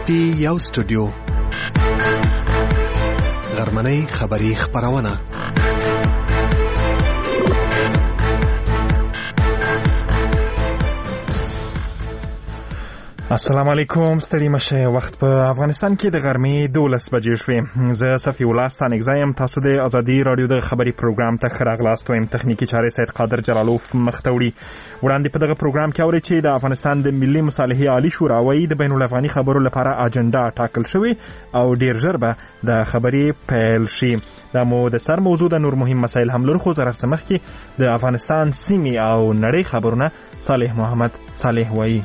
یو سټوډیو غرمنۍ خبری خبرونه السلام علیکم. ستړي مشه. وخت په افغانستان کې د غرمې 12 بجې شوې. زه صفی الله ستانګزایم. تاسو د ازادي رادیو د خبري پروګرام ته ښه راغلاست. وایم تخنیکی چارې سید قادر جلالوف مختوړي. وړاندې په دغه پروګرام کې اوري چې د افغانستان د ملي مصالحې عالی شورا وايي د بین الافغاني خبرو لپاره اجنډا ټاکل شوی او ډیر ژر به د خبري پیل شي. دا مو د سر موضوع د نور مهم مسایل هم لرو، خو تر څه مخکې د افغانستان سیمې او نړۍ خبرونه صالح محمد صالح وايي.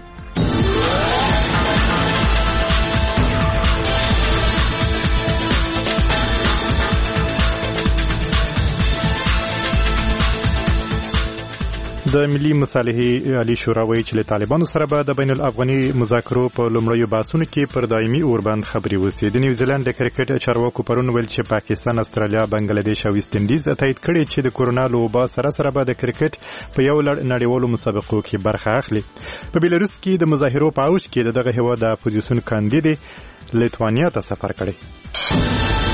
د ملي مصالحې عالی شورا وایي چې له طالبانو سره به د بین الافغاني مذاکرو په لومړیو بحثونو کې پر دایمي اوربند خبرې وشي. د نیوزیلند د کرکټ چارواکو پرون ویل چې پاکستان، استرالیا، بنگلاديش او ویسټ انډیز تایید کړي چې د کورونا لوبا سره به د کرکټ په یو لړ نړیوالو مسابقو کې برخه اخلي. په بیلاروس کې د مظاهرو په اوج کې دغه هیواد د اپوزیسیون کاندید لیتوانیا ته سفر کړی.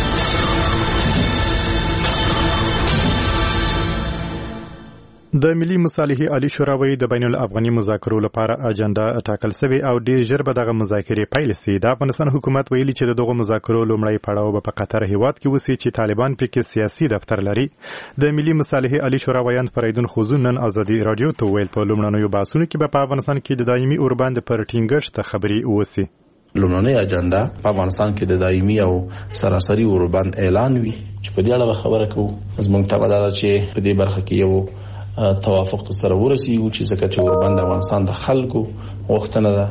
د ملي مصالحې عالی شورا وایي د بین الافغاني مذاکرو لپاره اجنډا ټاکل شوی او ډیر ژر به دغه مذاکرې پیل شي. د افغانستان حکومت ویلي چې دغه مذاکرو لومړی پړاو به په قطر هیواد کې وشي چې طالبان پکې سیاسي دفتر لري. د ملي مصالحې عالی شورا ویاند فریدون خوزون نن ازادي رادیو ته ویل په لومړنیو بحثونو کې به په افغانستان کې د دایمي اوربند پر ټینګښت خبرې وشي. لومړنۍ اجنډا په افغانستان کې د دایمي او سراسري اوربند اعلان وي چې په دې اړه خبره کوو. زموږ ته ودا چې په دې برخه کې یو توافق سره ورسیږو چې ځکه چې اوربند افغانستان د خلکو غوښتنه ده.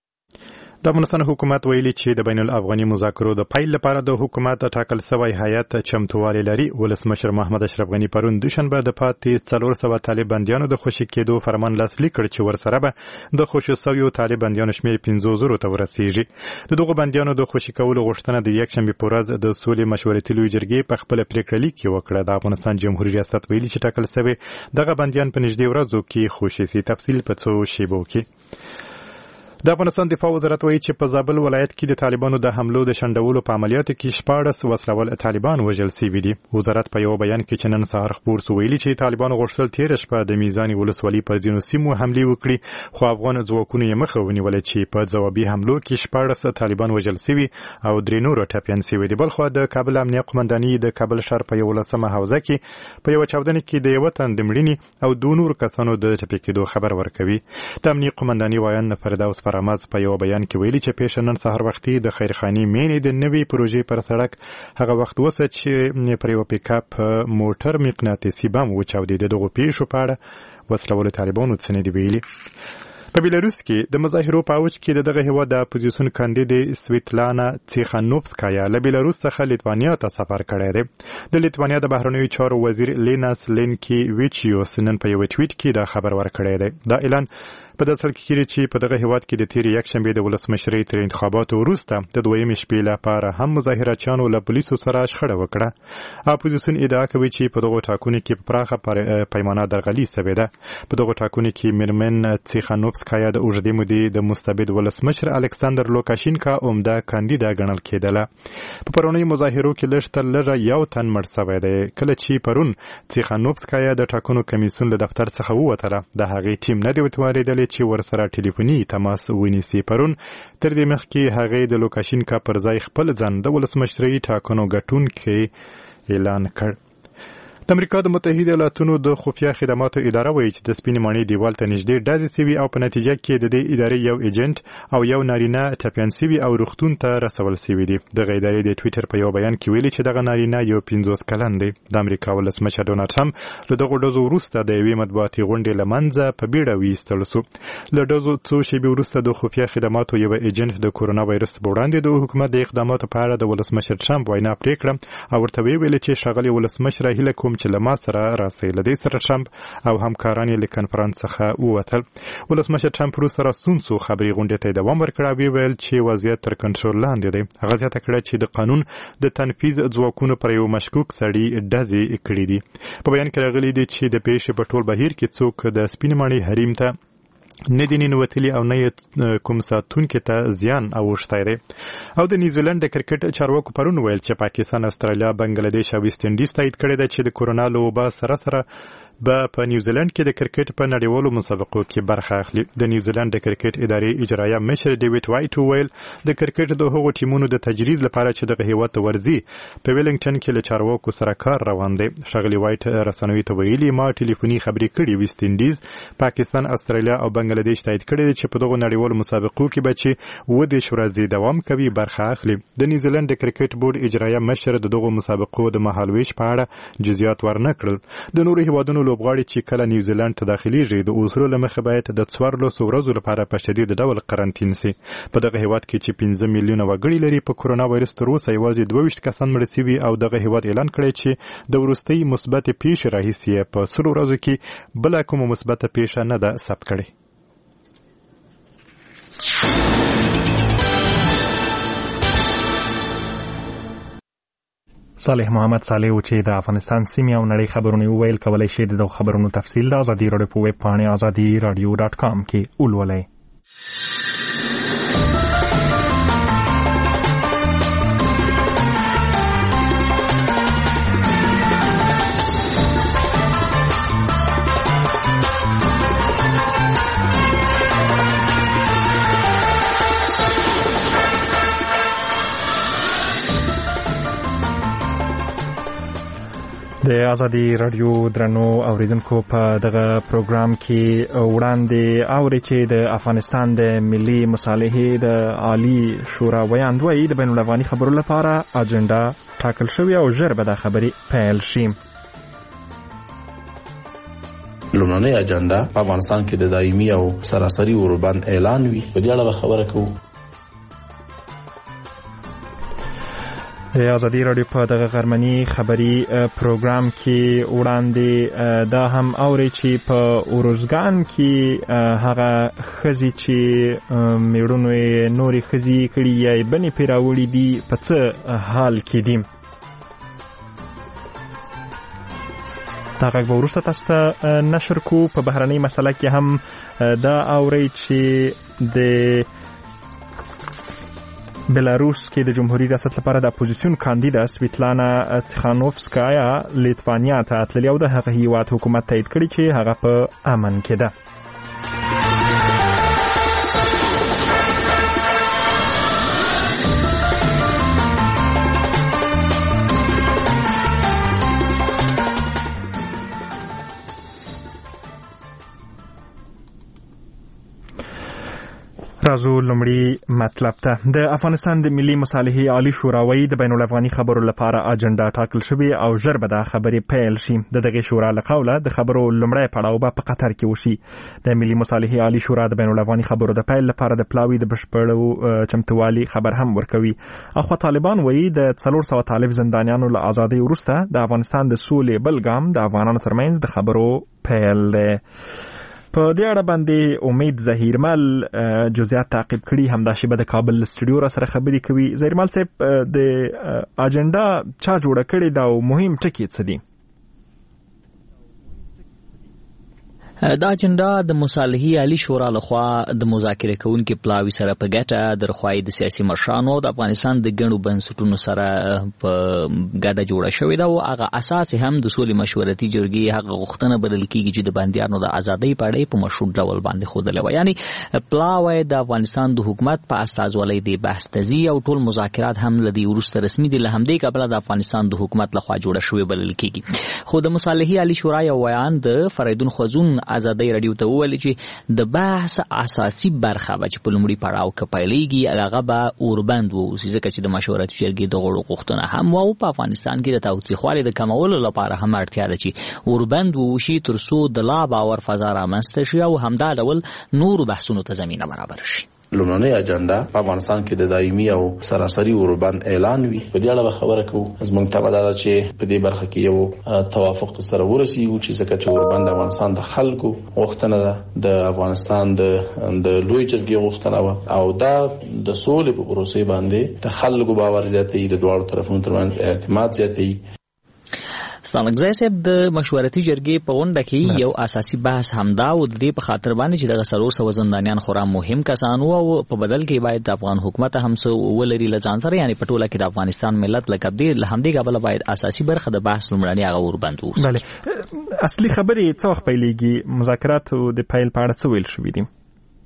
د افغانستان حکومت ویلي چې د بین الافغاني مذاکرو د پیل لپاره د حکومت ټاکل شوی هیئت چمتووالی لري. ولسمشر محمد اشرف غنی پرون دوشنبه د پاتې 400 طالب بندیانو د خوشي کېدو فرمان لاسلیک کړ چې ورسره به د خوشي شویو طالب بندیانو شمېر 15,000 ته ورسیږي. د دغو بندیانو د خوشي کولو غوښتنه د یکشنبه په ورځ د سولې مشورتي لوی جرګې په خپل پریکړه لیک کې وکړه. د افغانستان جمهوریت ریاست ویلي چې ټاکل شوی دغه بندیان په نږدې ورځو کې خوشي شي. تفصیل په څو شیبو کې. د افغانستان دفاع وزارت وایي چې په زابل ولایت کې د طالبانو د حملو د شنډولو په عملیاتو کې 14 وسلوال طالبان وژل شوي دي. وزارت په یو بیان کې چې نن سهار خبر شو ویلي چې طالبانو غوښتل تیر شپه د میزان ولسوالۍ پر ځینو سیمو حملې وکړي، خو افغان ځواکونو یې مخه ونیوله چې په ځوابي حملو کې 14 طالبان وژل شوي او 3 نور ټپیان شوي دي. بلخو د کابل امنیه قومندانۍ د کابل ښار په 11مه حوزه کې په یو چاودنه کې د یو تن د مړینې او 2 نور کسانو د ټپي کېدو خبر ورکوي. د امنیه قومندانۍ وایند فردوس فرامز په یو بیان کې ویلي چې پیش نن سهار وختي د خیرخانی مینې د نوې پروژې پر سړک هغه وخت وسه چې پر یو پیک اپ موټر مقناطیسي بم وچاودېد. دغه پیښو په اړه وسلوال طالبانو څه نه دی ویلي. په بیلاروس کې د مظاهرو په اوج کې دغه هیواد د اپوزیسیون کاندید سویتلانا تیخانوفسکایا له بیلاروس څخه لیتوانیا ته سفر کړی دی. د لیتوانیا د بهرنیو چارو وزیر لیناس لینکیویچیوس نن په یو ټویټ کې دا خبر ورکړی دی. دا اعلان په داسې حال کې چې په دغه هیواد کې د تیر یکشنبه د ولسمشرۍ تر انتخاباتو وروسته د دویمې شپې لپاره هم مظاهرچیانو له پولیسو سره شخړه وکړه. اپوزیسیون ادعا کوي چې په دغه ټاکنو کې په پراخه پیمانه درغلي شوې ده. په دغه ټاکنو کې میرمن تیخانوفسکایا د اوږدې مودې د مستبد ولسمشر الکساندر لوکاشینکا عمده کاندیدا ګڼل کېدله. په پرونیو مظاهرو کې لږ تر لږه یو تن مړ شوی دی. کله چې پرون تیخانوفسکایا د ټاکنو کمیسیون له دفتر څخه ووتله، د هغې ټیم نه دی وتوارېدلی چې ورسره ټلیفوني تماس ونیسي. پرون تر دې مخکې هغې د لوکاشینکا پر ځای خپل ځان د ولسمشرۍ ټاکنو ګټونکی اعلان کړ. د امریکا د متحده ایالاتونو د خفیه خدماتو اداره وایي چې د سپینې ماڼۍ دیوال ته نږدې ډزې شوي او په نتیجه کې د دې ادارې یو ایجنټ او یو نارینه ټپیان شوي او روغتون ته رسول شوي دي. دغه ادارې د ټویټر په یو بیان کې ویلي چې دغه نارینه یو 50 کلن دی. د امریکا ولسمشر ډونالډ ټرمپ له دغو ډزو وروسته د یوې مطبوعاتي غونډې له منځه په بیړه ویستل شو. له ډزو څو شېبې وروسته د خفیه خدماتو یو ایجنټ د کورونا وایرس په وړاندې د حکومت د اقداماتو په اړه د ولسمشر ټرمپ وینا پرې کړه او ورته ویل چې ښاغلی ولسمشر هیله کوم چې له ما سره راسي. له دې سره ټرمپ او همکاران یې له کنفرانس څخه ووتل. ولسمشر ټرمپ وروسته راستون شو خبري غونډې ته دوام ورکړ او ویل چې وضعیت تر کنټرول لاندې دی. هغه زیاته کړه چې د قانون د تنفیذ ځواکونو پر یو مشکوک سړي ډزې کړې دي. په بیان کې راغلي دي چې د پیښې په ټول بهیر کې څوک د سپینې ماڼۍ حریم ته نه دي ننوتلي او نه کوم ساتونکي ته زیان اوښتی دی. او د نیوزیلند د کرکټ چارواکو پرون ویل چې پاکستان، استرالیا، بنگلاديش او ویسټ انډیز تایید کړی دی چې د کورونا له وبا سره به په نیوزیلند کې د کرکټ په نړیوالو مسابقو کې برخه اخلي. د نیوزیلند د کرکټ ادارې اجرایه مشر ډیوډ وایټ ویل د کرکټ د هغو ټیمونو د تجرید لپاره چې دغه هیواد ته ورځي په ویلنګټن کې له چارواکو سره کار روان دی. ښاغلي وایټ رسنیو ته ویلي ما ټلیفوني خبرې کړې ویسټ انډیز، پاکستان، استرالیا او بنگلاديش تایید کړی دی چې په دغو نړیوالو مسابقو کې به چې 30 ورځې دوام کوي برخه اخلي. د نیوزیلند د کرکټ بورډ اجرایه مشر د دغو مسابقو د مهالویش په اړه جزئیات ورنه کړل. د نورو هیوادونو لوبغاړي چې کله نیوزیلند ته داخليږي د اصولو له مخې باید د 14 ورځو لپاره په شدید ډول قرنطین شي. په دغه هیواد کې چې 15 میلیونه وګړي لري په کورونا وایرس تر اوسه یوازې 22 کسان مړ شوي او دغه هیواد اعلان کړی چې د وروستۍ مثبت پیښې راهیسې په 100 ورځو کې بل کومه مثبت پیښه نه ده ثبت کړې. صالح محمد صالح و چې د افغانستان سیمې او نړۍ خبرونه وویل، کولای شئ د خبرونو تفصیل د ازادي راډیو په ویب پاڼې azadiradio.com کې ولولئ. د ازادي راډیو درنو اوریدونکو په دغه پروګرام کې وړاندې اوري چې د افغانستان د ملي مصالحې د عالی شورا ویاند وایي د بین الافغاني خبرو لپاره اجنډا ټاکل شوې او ژر به دا خبرې پیل شي. لومړنۍ اجنډا په افغانستان کې د دایمي او سراسري اوربند اعلان وي. په دې اړه خبره کوو. ازادي راډیو په دغه غرمني خبري پروګرام کې وړاندې دا هم اوري چې په اوروزګان کې هغه ښځې چې میړونو یې نورې ښځې کړي یا یې بنې پرې راوړي دي په څه حال کې دي. دا غږ به وروسته تاسو ته نشر کو. په بهرنۍ مسله کې هم دا اوري چې د بلاروس کې د جمهوریت ریاست لپاره د اپوزیسیون کاندیدا سویتلانا تخانوفسکایا لیتوانیا ته تللې او د هغه هیواد حکومت تایید کړی چې هغه په امن کې ده. راځو لومړی مطلب ته. د افغانستان د ملي مصالحې عالی شورا وایي د بین الافغاني خبرو لپاره اجنډا ټاکل شوې او ژر به دا خبرې پیل شي. د دغه شورا له قوله د خبرو لومړی پړاو به په قطر کې وشي. د ملي مصالحې عالی شورا د بین الافغاني خبرو د پیل لپاره د پلاوي د بشپړو چمتووالي خبر هم ورکوي. اخوا طالبان وایي د 400 طالب زندانیانو له ازادۍ وروسته د افغانستان د سولې بل ګام د افغانانو ترمنځ د خبرو پیل دی. په دې اړه باندې امید ظهیرمل جزئیات تعقیب کړي. همدا شیبه د کابل استودیو را سره خبرې کوي. ظهیرمل صاحب، د اجنډا چا جوړه کړې دا او مهم ټکي څه دي؟ دا اجنډا د مصالحې عالی شورا لخوا د مذاکره کوونکو پلاوي سره په ګټه د رخوای د سیاسي مشرانو د افغانستان د ګڼو بنسټونو سره په ګډه جوړه شوې ده او هغه اساس هم د سولې مشورتي جرګې هغه غوښتنه بلل کیږي چې د بندیانو د ازادۍ په اړه په مشروط ډول باندې خوده لوي. یعنی پلاوي د افغانستان د حکومت په استازولۍ دی بحث تزي او ټول مذاکرات هم لدی ورسته رسمي دي. له همدې کبله د افغانستان د حکومت لخوا جوړه شوې بلل کیږي. خو د مصالحې عالی شورا یو ویان د فریدون خزون ازادۍ راډیو ته وویل چې د بحث اساسي برخه چې په لومړي پړاو کې پیلېږي هغه به اوربند وو، ځکه چې د مشورتي جرګې د غړو غوښتنه هم وو په افغانستان کې د تاوتریخوالي د کمولو لپاره هم اړتیا ده چې اوربند وشي ترڅو د لا باور فضا رامنځته شي او همدا ډول نور بحثونو ته زمینه برابر شي. لومړنۍ اجنډا په افغانستان کې د دایمي او سراسري اوربند اعلان وي. په دې اړه خبره کوو. زموږ ته دا چې په دې برخه کې یو توافق سره ورسیږو چې ځکه چې اوربند افغانستان د خلکو غوښتنه ده، د افغانستان د لوی جرګې غوښتنه و او دا د سولې په پروسې باندې د خلکو باور زیاتوي، د دواړو طرفونو ترمنځ اعتماد زیاتوي. ستانکزی صاحب د مشورتي جرګې په غونډه کې یو اساسي بحث همدا و د دې په خاطر باندې چې دغه 400 زندانیان خورا مهم کسان وو او په بدل کې باید د افغان حکومت هم څه ولري لځان سره یعنی په ټوله کې د افغانستان ملت لکه دې همدې قبل باید اساسي برخه د بحث لمړنی هغه وربند وو. بله اصلي خبرې څه وخت پیلېږي مذاکرات د پیل په اړه څه ویل شوي دي؟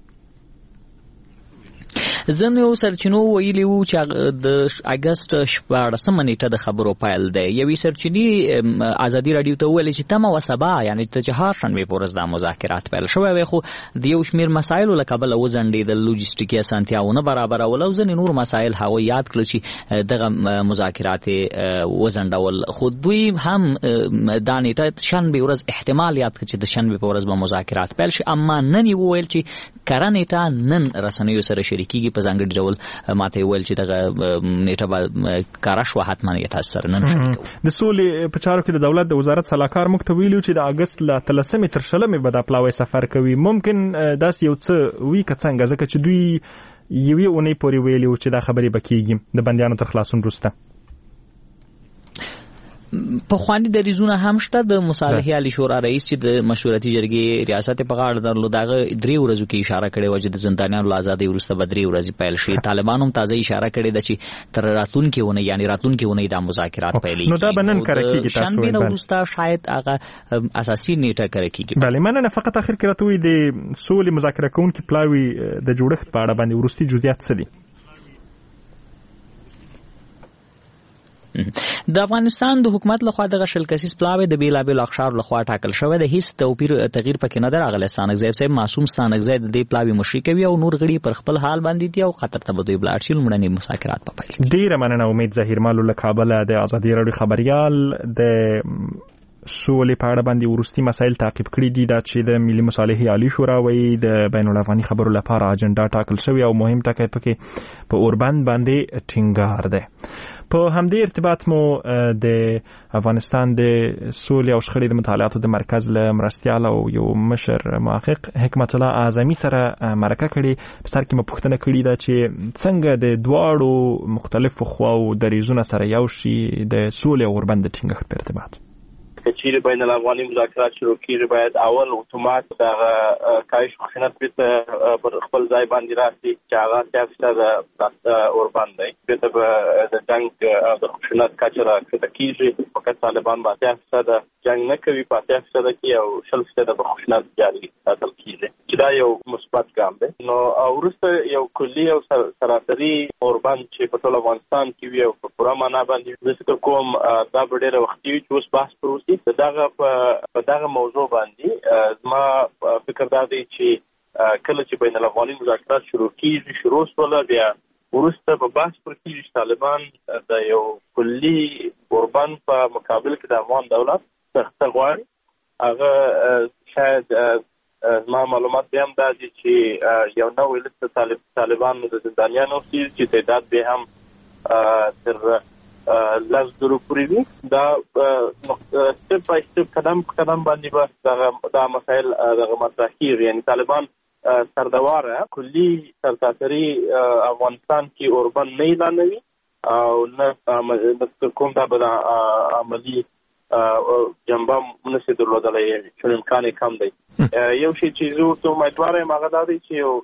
زنو سرچینو ویلي وو چې د اگست 14 نیټه د خبرو پیل دی. یوې سرچینی ازادي رادیو ته ویل چې تمه وسبا یعنی ته چهارشنبه په ورځ د مذاکرات پیل شوی وي خو د یو شمیر مسایل له کبل وزندې د لوجستیکي اسانتیاونه برابر او ځنې نور مسایل هغه یاد کړل چې دغه مذاکرات وزندول خو دوی هم د نیټه شنبه ورځ احتمال یاد کړ چې د شنبه په ورځ به مذاکرات پیل شي اما نن ویل چې کرانېټه نن رسنیو سره شریکيږي په ځانګړي ډول ماته ویل چې دغه نیټه به کار شو حتما یې تاسو سره نن شریکو. د سولې په چارو کې د دولت د وزارت صلاحکار مخ ته ویلو چې د اگست ل 13 تر 16 به د پلاوي سفر کوي ممکن داس یو څه وی کڅنګ ځکه چې دوی یوې اونۍ پورې ویلي چې دا خبرې بکیږي د بندیانو تر خلاصون وروسته. په خواني د ریزونه هم شته د مصالحه علی شورا رئیس چې د مشورتي جرګې ریاست په غاړه درلود دغه 3 ورځو کې اشاره کړې و چې د زندانیانو آزادۍ وروسته به 3 ورځې پیل شي. طالبانو هم تازه اشاره کړې ده چې تر راتلونکي ونه یعنی راتلونکي ونه د مذاکرات پیلېږي. نو دا بنن کړکېږي تاسو شنبه وروسته شاید هغه اساسي نیټه کړکېږي. بله مننه. فقط اخر کې راته وي د سولې مذاکره کوونکي پلاوي د جوړښت په اړه باندې ورستي جزئیات څه دي؟ د افغانستان د حکومت لخوا د غشل کسیس پلاوی د بیلابل اقشار لخوا ټاکل شوی د هیڅ تغییر پکې نه راغلی. ستانکزی صاحب معصوم ستانکزی د دې پلاوی مشري کوي او نور غړي پر خپل حال باندې دي او خطر ته بدوي بلاړ شي لمړني مذاکرات په پیل. ډیره مننه. امید ظهیر مالو له کابل د ازادي راډیو خبريال د سولې په اړه باندې ورستي مسایل تعقیب کړي دي دا چې د ملي مصالحې عالی شورا وایي د بین الافغاني خبرو لپاره اجنډا ټاکل شوی او مهم ټکی پکې په اوربند باندې ټینګار ده. په همدې ارتباط مو د افغانستان د سولې او شخړې د مطالعاتو د مرکز له مرستیال او یو مشر محقق حکمت الله اعظمي سره مرکه کړې. په سر کې مو پوښتنه کړې ده چې څنګه د دواړو مختلفو خواو دریځونه سره یو شي د سولې او اوربند ټینګښت په ارتباط. چیرې بین الافغاني مذاکرات شروع کیږي باید اول اتومات د کاهش خشونت په خپل ځای باندې راشي چې هغه 3% اوربند دی په د جنگ د خشونت کچه راکړه کیږي فقط طالبان باندې 3% جنگ نه کوي په 3% کې او 0% د خشونت جاري ساتل کیږي چې دا یو مثبت ګام دی. نو ورسته یو کلی او سراسري اوربند چې په ټول افغانستان کې وي او په پوره معنا باندې د فکر کوم دا ډېر وخت وي چې اوس بحث پروسي دغه موضوع باندې زما فکر دا دی چې کله چې بین الافغاني مذاکرات شروع شول بیا ورسته په بحث پر کې طالبان د یو کلی اوربند په مقابل کې د افغان دولت څخه غواړي هغه شاید زما معلومات بیا هم دا دي چې یو نوې لسته طالبانو د زندانیانو چې تعداد به هم تر لاس درو پوری وي دا سټپ بای سټپ قدم باندې به دا مسائل دغه مطرح کیږي. یعنی طالبان سردواره کلی سرتاسري افغانستان کې اوربند نه اعلانوي او نه کوم دا به عملی جنبه منسي درلودلی چې امکان کم دی. یو شی چې زه ورته امیدوار یم هغه دا دی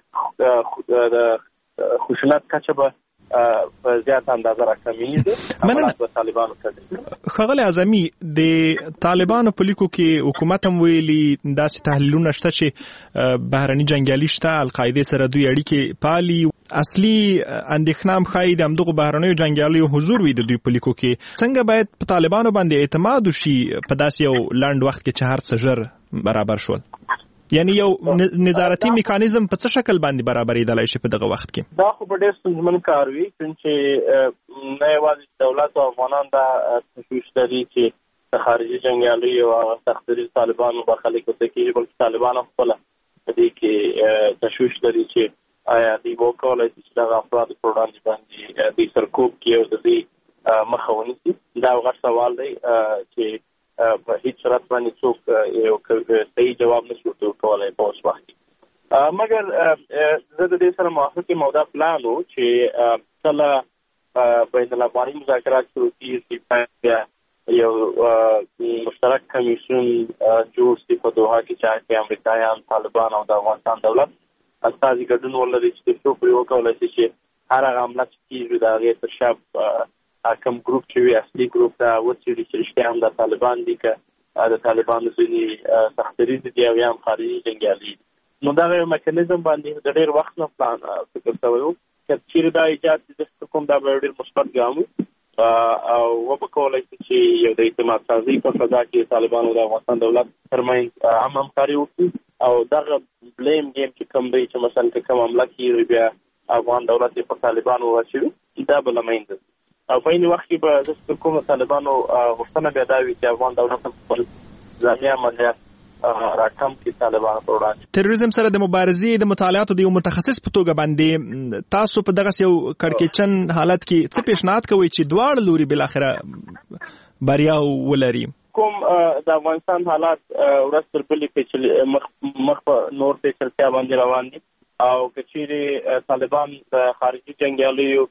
چې د خشونت کچه به په زیات اندازه راکمیږي. مننه. طالبانو کوي خغل اعظمي د طالبانو په لیکو کې حکومت هم ویلي داسې تحلیلونه شته چې بهرني جنگیالي شته القاعده سره دوی اړیکې پالي. اصلي اندېښنه هم ښایي د همدغو بهرنیو جنګیالیو حضور وي د دوی په لیکو کې. څنګه باید په طالبانو باندې اعتماد وشي په داسې یو لنډ وخت کې چې هر څه ژر برابر شول؟ یعنی یو نظارتي میکانیزم په څه شکل باندې برابرېدلی شي په دغه وخت کې؟ دا خو په ډېر ستونزمن کار وي چې نه یوازې دولت او افغانان دا تشویش لري چې د خارجي جنګیالیو او سختدریز طالبانو برخلیک ورته کېږي بلکې طالبان هم خپله په دې کې تشویش لري چې آیا دوی به وکولی شي چې دغه افرادو په وړاندې باندې دوی سرکوب کړي او د دوی مخه ونیسي. دا یو غټ سوال دی چې په هیڅ صورت باندې څوک یو صحیح جواب نشي ورکولی په اوس وخت کې. مګر زه د دې سره موافق یم او دا پلان و چې کله بین الافغاني مذاکرات شروع کېږي بیا یو مشترک کمیسیون جوړ شي په دوحه کې چې امریکایان، طالبان او د افغانستان دولت استازي ګډون ولري چې څو پرې وکولای شي چې هر هغه عمله چې کېږي د هغې تر شا کوم ګروپ چې وي اصلي ګروپ ته وڅېړي چې رښتیا هم د طالبان دي که د طالبانو ځینې سختدریځ دي او یا هم خارجي جنګیالي دي. نو دغه یو میکانیزم باندې د ډېر وخت نه پلان فکر شوی و که چیرې دا ایجاد دي د کوم دا به ډېر مثبت ګام وي او وبکولای شي چې یو د اعتماد سازي په فضا کې طالبان او د افغانستان دولت ترمنځ هم همکاري وکړي او دغه بلیم گیم چې کوم دی چې مثلا که کوم عمله کېږي بیا افغان دولت په طالبانو واچوي دا به له منځه او په عین وخت کې به زه فکر کوم طالبانو غوښتنه بیا دا وي چې افغان دولت خپل ځاني عملیات راکم کې طالبانو پر وړاندې تروریزم سره د مبارزې د مطالعاتو د یو متخصص په توګه باندې تاسو په دغه یو کړکېچن حالت کې څه پیشنهاد کوئ چې دواړه لوري بل اخره بریا ولري؟ کوم د افغانستان حالات ورځ تر بلې پیچلي مخ په نور پیچلتیا باندې روان دي او که چیرې طالبان د خارجي جنګیالیو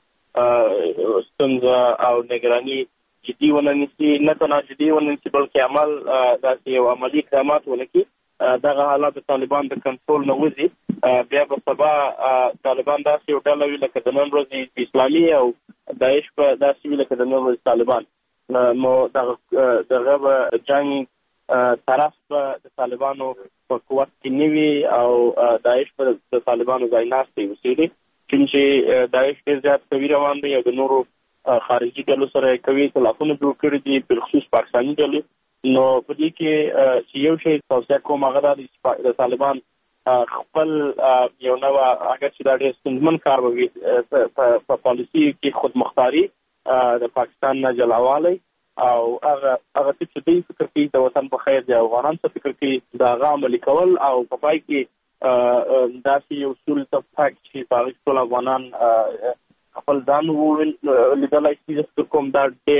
ستونزه او نگراني جدي ونه نیسي، نه تنها جدي ونه نیسي بلکې عمل داسې یو عملي اقدامات ونه کړي، دغه حالات د طالبان د کنټرول نه وځي، بیا به سبا طالبان داسې یو ډله وي لکه د نن ورځې اسلامي او داعش په داسې وي لکه د نن ورځې طالبان. نو دغه به جنګ طرف به د طالبانو په قوت کې نه وي او داعش په د طالبانو ځای ناستې اوسېږي، چې داعش ډېر زیات قوي روان دی او د نورو خارجي ډلو سره کوي اختلافونه جوړ کړي دي بالخصوص پاکستاني ډلې. نو په دې کې چې یو شی توصیه کوم هغه دا دی چې د طالبان خپل یو نوع اگر چې دا ډېر ستونزمن کار وي په پالیسي کې خودمختاري د پاکستان نه جلاوالی او هغه څه چې دوی فکر کوي د وطن په خیر دی افغانان څه فکر کوي د هغه عملي کول او په پای کې داسې یو اصول اتفاق چې په هغې ټول افغانان خپل ځان لیدلی شي. زه فکر کوم دا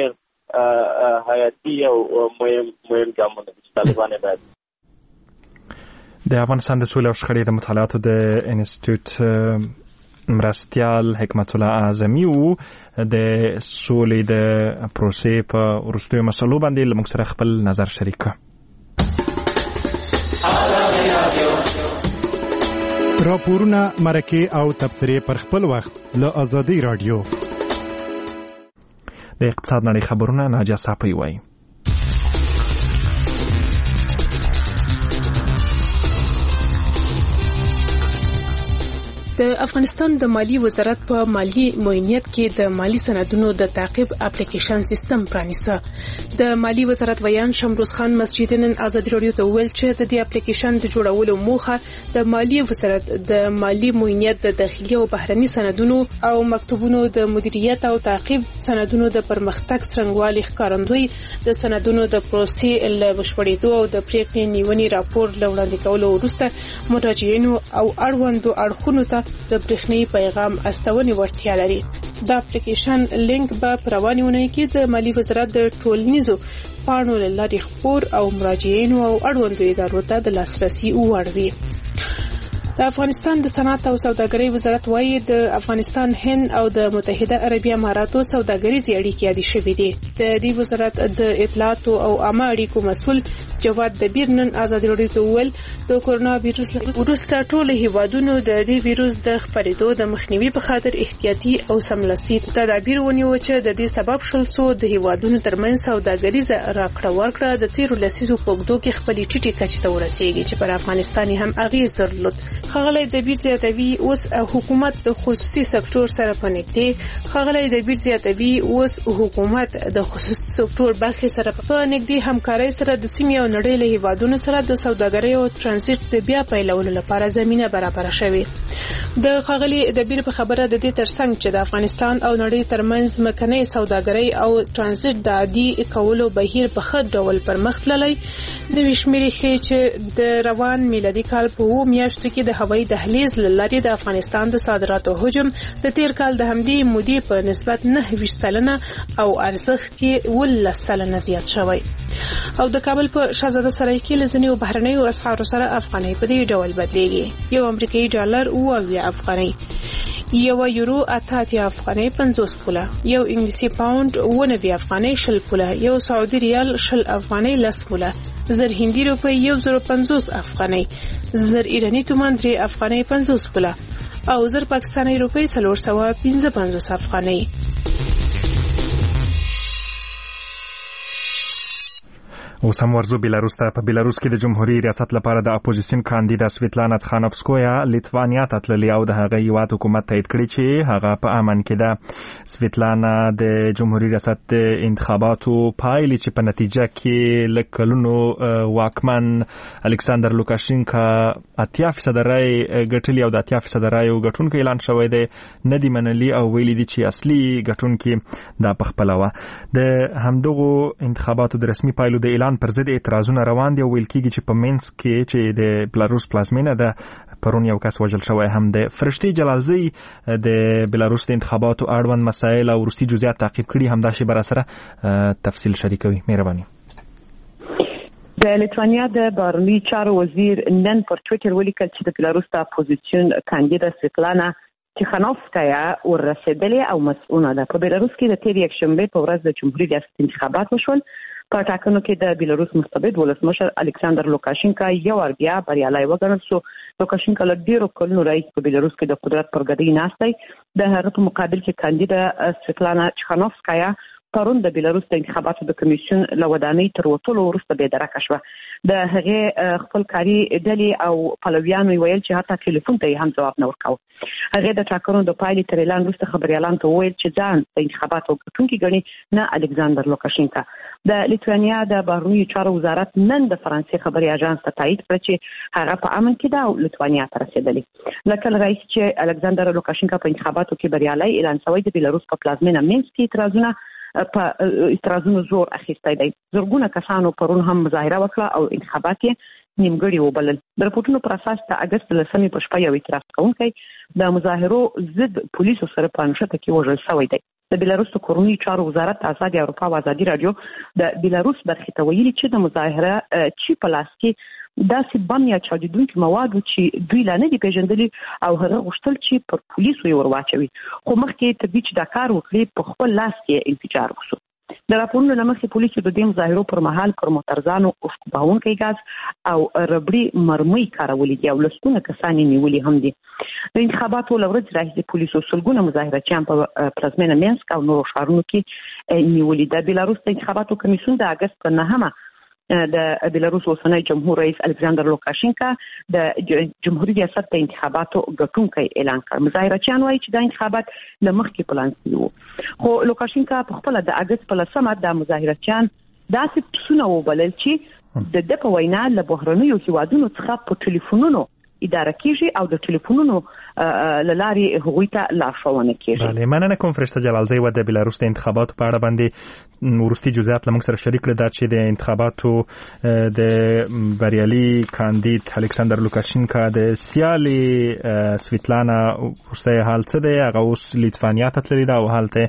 ډېر حیاتي او مهم ګامونه دي چې طالبان یې باید د افغانستان د سولې او شخړې د مطالعاتو د انسټیټیوټ مرستیال حکمت الله اعظمي و د سولې د پروسې په وروستیو مسلو باندې له موږ سره خپل نظر شریک کړ. راپورونه، مرکې او تبصرې پر خپل وخت له آزادۍ رادیو. د اقتصاد نړۍ خبرونه ناجیه صافی وایي. د افغانستان د مالی وزارت په مالی معاینت کې د مالی سندونو د تعقیب اپلیکیشن سیستم پرانیسته. د مالی وزارت ویان شمروز خان مسجد نن آزادي رادیو ته ویل چې د دې اپلیکیشن د جوړولو موخه د مالی وزارت د مالی معاینت د داخلي او بهرني سندونو او مکتوبونو د مدیریت او تعقیب سندونو د پرمختګ څرنګوالي ښکارندوی، د سندونو د پروسې له بشپړېدو او د پریکړې نیونې راپور له وړاندې کولو وروسته مراجعینو او اړوندو اړخونو ته د برېښنايي پیغام استونې وړتیا لري. دا اپلیکیشن لینک به په روانې اونۍ کې د مالی وزارت د ټولنیزو پاڼو له لارې خپور او مراجعینو او اړوندو ادارو ته د لاسرسي وړ وي. د افغانستان د صنعت او سوداګرۍ وزارت وايي د افغانستان، هند او د متحده عربي اماراتو سوداګریزې اړیکې یادې شوې دي. د دې وزارت د اطلاعاتو او عامه اړیکو مسؤل جواد دبیر نن آزادي رادیو ته وویل د کورونا وایروس وروسته ټول هیوادونو د دې وایروس د خپرېدو د مخنیوي په خاطر احتیاطي او سملاسي تدابیر ونیول چې د دې سبب شول څو د هیوادونو ترمنځ سوداګریزه راکړه ورکړه د تیرو لسیزو په اوږدو کې خپلې ټیټې کچې ته ورسېږي چې پر افغانستان هم اغېز درلود. ښاغلی دبیر زیاتوي اوس حکومت د خصوصي سکتور سره په نږدې ښاغلی دبیر زیاتوي اوس حکومت د خصوصي سکتور برخې سره په نږدې همکارۍ سره د سیمې او نړۍ له هیوادونو سره د سوداګرۍ او ترانزیت د بیا پیلولو لپاره زمینه برابره شوې. د ښاغلي دبیر په خبره د دې ترڅنګ چې د افغانستان او نړۍ ترمنځ مکنۍ سوداګرۍ او ترانزیت د عادي کولو بهیر په ښه ډول پرمخ تللی، نوې شمیرې ښیي چې د روان میلادي کال په 2 میاشتو کې د هوایي دهلیز له لارې د افغانستان د صادراتو حجم د تیر کال د همدې مودې په نسبت 9% او ارزښت یې 11% زیات شوی. او د کابل په شاهزاده سرای کې لزنیو بهرنیو اسعارو سره افغانۍ په دې ډول بدلیږي. یو امریکایي ډالر 20 افغانۍ، 1 یورو 88 افغانۍ 50 پوله، 1 انګلیسي پاوند 90 افغانۍ 20 پوله، 1 سعودي ریال 20 افغانۍ 10 پوله، 1000 هندي روپۍ 1050 افغانۍ، 1000 ایرانی تومان 3 افغانۍ 50 پوله او 1000 پاکستاني روپۍ 455 افغانۍ. اوس هم ورزو بیلاروس ته. په بیلاروس کې د جمهوریت ریاست لپاره د اپوزیسیون کاندید سویتلانا تخانوفسکویا لیتوانیا ته تللې او د هغه هیواد حکومت تایید کړی چې هغه په امن کې ده. سویتلانا د جمهوریت ریاست د انتخاباتو پایلې چې په نتیجه کې له کلونو واکمن الکساندر لوکاشینکا 80% رای ګټلي او د 80% رای ګټونکو اعلان شوی دی نه دی منلي او ویلي دي چې اصلي ګټونکي دا پخپله وه. د همدغو انتخاباتو د رسمي پایلو د اعلان پر ضد اعتراضونه روان دي او ویل کېږي چې په مینسک کې چې د بلاروس پلازمینه ده پرون یو کس وژل شوی هم دی. فرشتي جلالزی د بلاروس د انتخاباتو اړوند مسایل او وروستي جزئیات تعقیب کړي، همدا شی بر سره تفصیل شریکوي. مهرباني. د لیتوانیا د بهرنیو چارو وزیر نن پر ټویټر ولیکل چې د بلاروس د اپوزیسیون کاندید سویتلانا تخانوفسکایا ورسېدلې او مسؤله ده. په بلاروس کې د تیر یکشنبه په ورځ د جمهوریت ریاست انتخابات وشول. په ټاکنو کې د بیلاروس مستبد ولسمشر الکساندر لوکاشینکا یو ور بیا بریالی وګڼل شو. لوکاشینکا له ډیرو کلونو راهیسې په بیلاروس کې د قدرت پر ګدۍ ناست دی. د هغه په مقابل کې کاندید سویتلانا تخانوفسکایا پرون د بیلاروس د انتخاباتو د کمیسیون له ودانۍ تر وتلو وروسته بېدرکه شوه. د هغې خپل کاري ډلې او پلویانو ویل چې حتی ټلیفون ته یې هم ځواب نه ورکاوه. هغې د ټاکنو د پایلې تر اعلان وروسته خبریالانو ته وویل چې ځان د انتخاباتو ګټونکي ګڼي نه الکساندر لوکاشینکا. د لیتوانیا د بهرنیو چارو وزارت نن د فرانسې خبري اژانس ته تایید کړ چې هغه په امن کې ده او لیتوانیا ته رسېدلې. له کله راهیسې چې الکساندر لوکاشینکا په انتخاباتو کې بریالی اعلان شوی د بیلاروس په پلازمینه مینسک کې اعتراضونو زور اخیستی دی. زرګونه کسانو پرون هم مظاهره وکړه او انتخابات یې نیمګړي وبلل. د رپورټونو پر اساس د اګست 10 په شپه یو اعتراض کوونکی د مظاهرو ضد پولیسو سره په نښته کې وژل شوی دی. د بیلاروس د کورنیو چارو وزارت آزادي اروپا او آزادي رادیو د بیلاروس برخې ته ویلي چې د مظاهره چې په لاس کې داسې بم یا چاودېدونکي مواد چې دوی لا نه دي پېژندلي او هغه غوښتل چې پر پولیسو یې ور واچوي، خو مخکې تر دې چې دا کار وکړي په خپل لاس کې انفجار وشو. د راپورونو له مخې پولیسو د دې مظاهرو پر مهال پر معترضانو اوښکوبونکی ګاز او ربړي مرمۍ کارولې دي او لسګونه کسان یې نیولي هم دي. د انتخاباتو له ورځې راهیسې پولیسو سلګونه مظاهرچیان په پلازمینه مینسک او نورو ښارونو کې نیولي. د بیلاروس د انتخاباتو کمیسیون د اګست په 9 د بیلاروس اوسنی جمهور رئیس الکساندر لوکاشینکا د جمهوریت ریاست د انتخاباتو ګټونکی اعلان کړ. مظاهرچیان وایي چې د انتخابات له مخکې پلان شوي وو، خو لوکاشینکا په خپله د اګست په 10 د مظاهرچیان داسې پسونه وبلل چې د ده په وینا له بهرنیو هیوادونو څخه په ټلیفونونو اداره کیږي او د ټلیفونونو له لارې هغوی ته لارښوونه کیږي. بله، مننه کوم فرشته جلالزی و د بیلاروس د انتخاباتو په اړه باندې وروستي جزئیات له موږ سره شریک کړل. دا چې د انتخاباتو د بریالي کاندید الکساندر لوکاشینکا د سیالي سویتلانا وروستی حال څه دی، هغه اوس لیتوانیا ته تللې ده او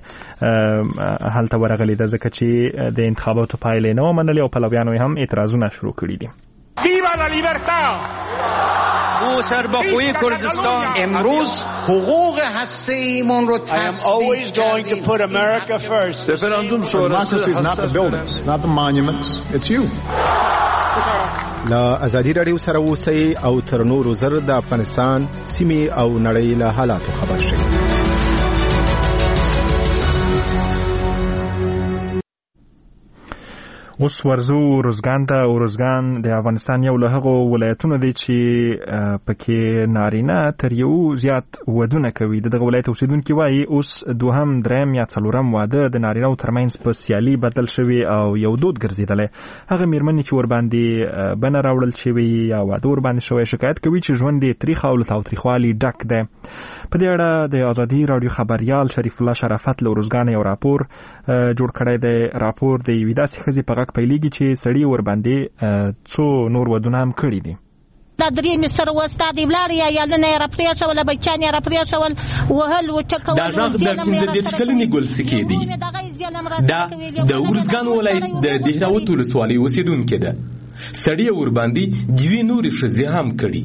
هلته ورغلې ده ځکه چې د انتخاباتو پایلې نه ومنلې او پلویانو هم اعتراضونه شروع کړي دي. Viva la libertad! او سرباخوی کردستان امروز حقوق هسته‌ایمون رو always going to put America first. Referendum sonrası is not the buildings, it's not the monuments, it's you. لا ازادي رادیو سره اوسئ او تر نورو زر د افغانستان سیمې او نړۍ له حالاتو خبر شئ. اوس ورزو روزګان ته. روزګان د افغانستان یو له هغو ولایتونو دی چې پکې نارینه تر یو زیات ودونه کوي. دغه ولایت اوسیدونکي وایي اوس دوهم، دریم یا څلورم واده د نارینه‌و ترمنځ په سیالي بدل شوی او یو دود ګرځېدلی. هغه میرمنې چې ورباندې بنه راوړل شوي یا واده ورباندې شوی شکایت کوي چې ژوند یې تریخ او له تاوتریخوالي ډک دی. په دې اړه د آزادي رادیو خبریال شریف الله شرافت له روزګان یو راپور جوړ کړی دی. راپور د یوې داسې ښځې په پیلېږي چې سړی ورباندې څو نور ودونه هم کړي دي. دا درې مستر وستاد بلار یا یالنه را پریښول بچان را پریښول وهل وټکول. دا ځان د 15 کلنې ګل سکی دی. دا د ورزګان ولایت د دهراوت ولسوالۍ اوسیدونکې ده. سړی ورباندې دوی نور ښځې هم کړي.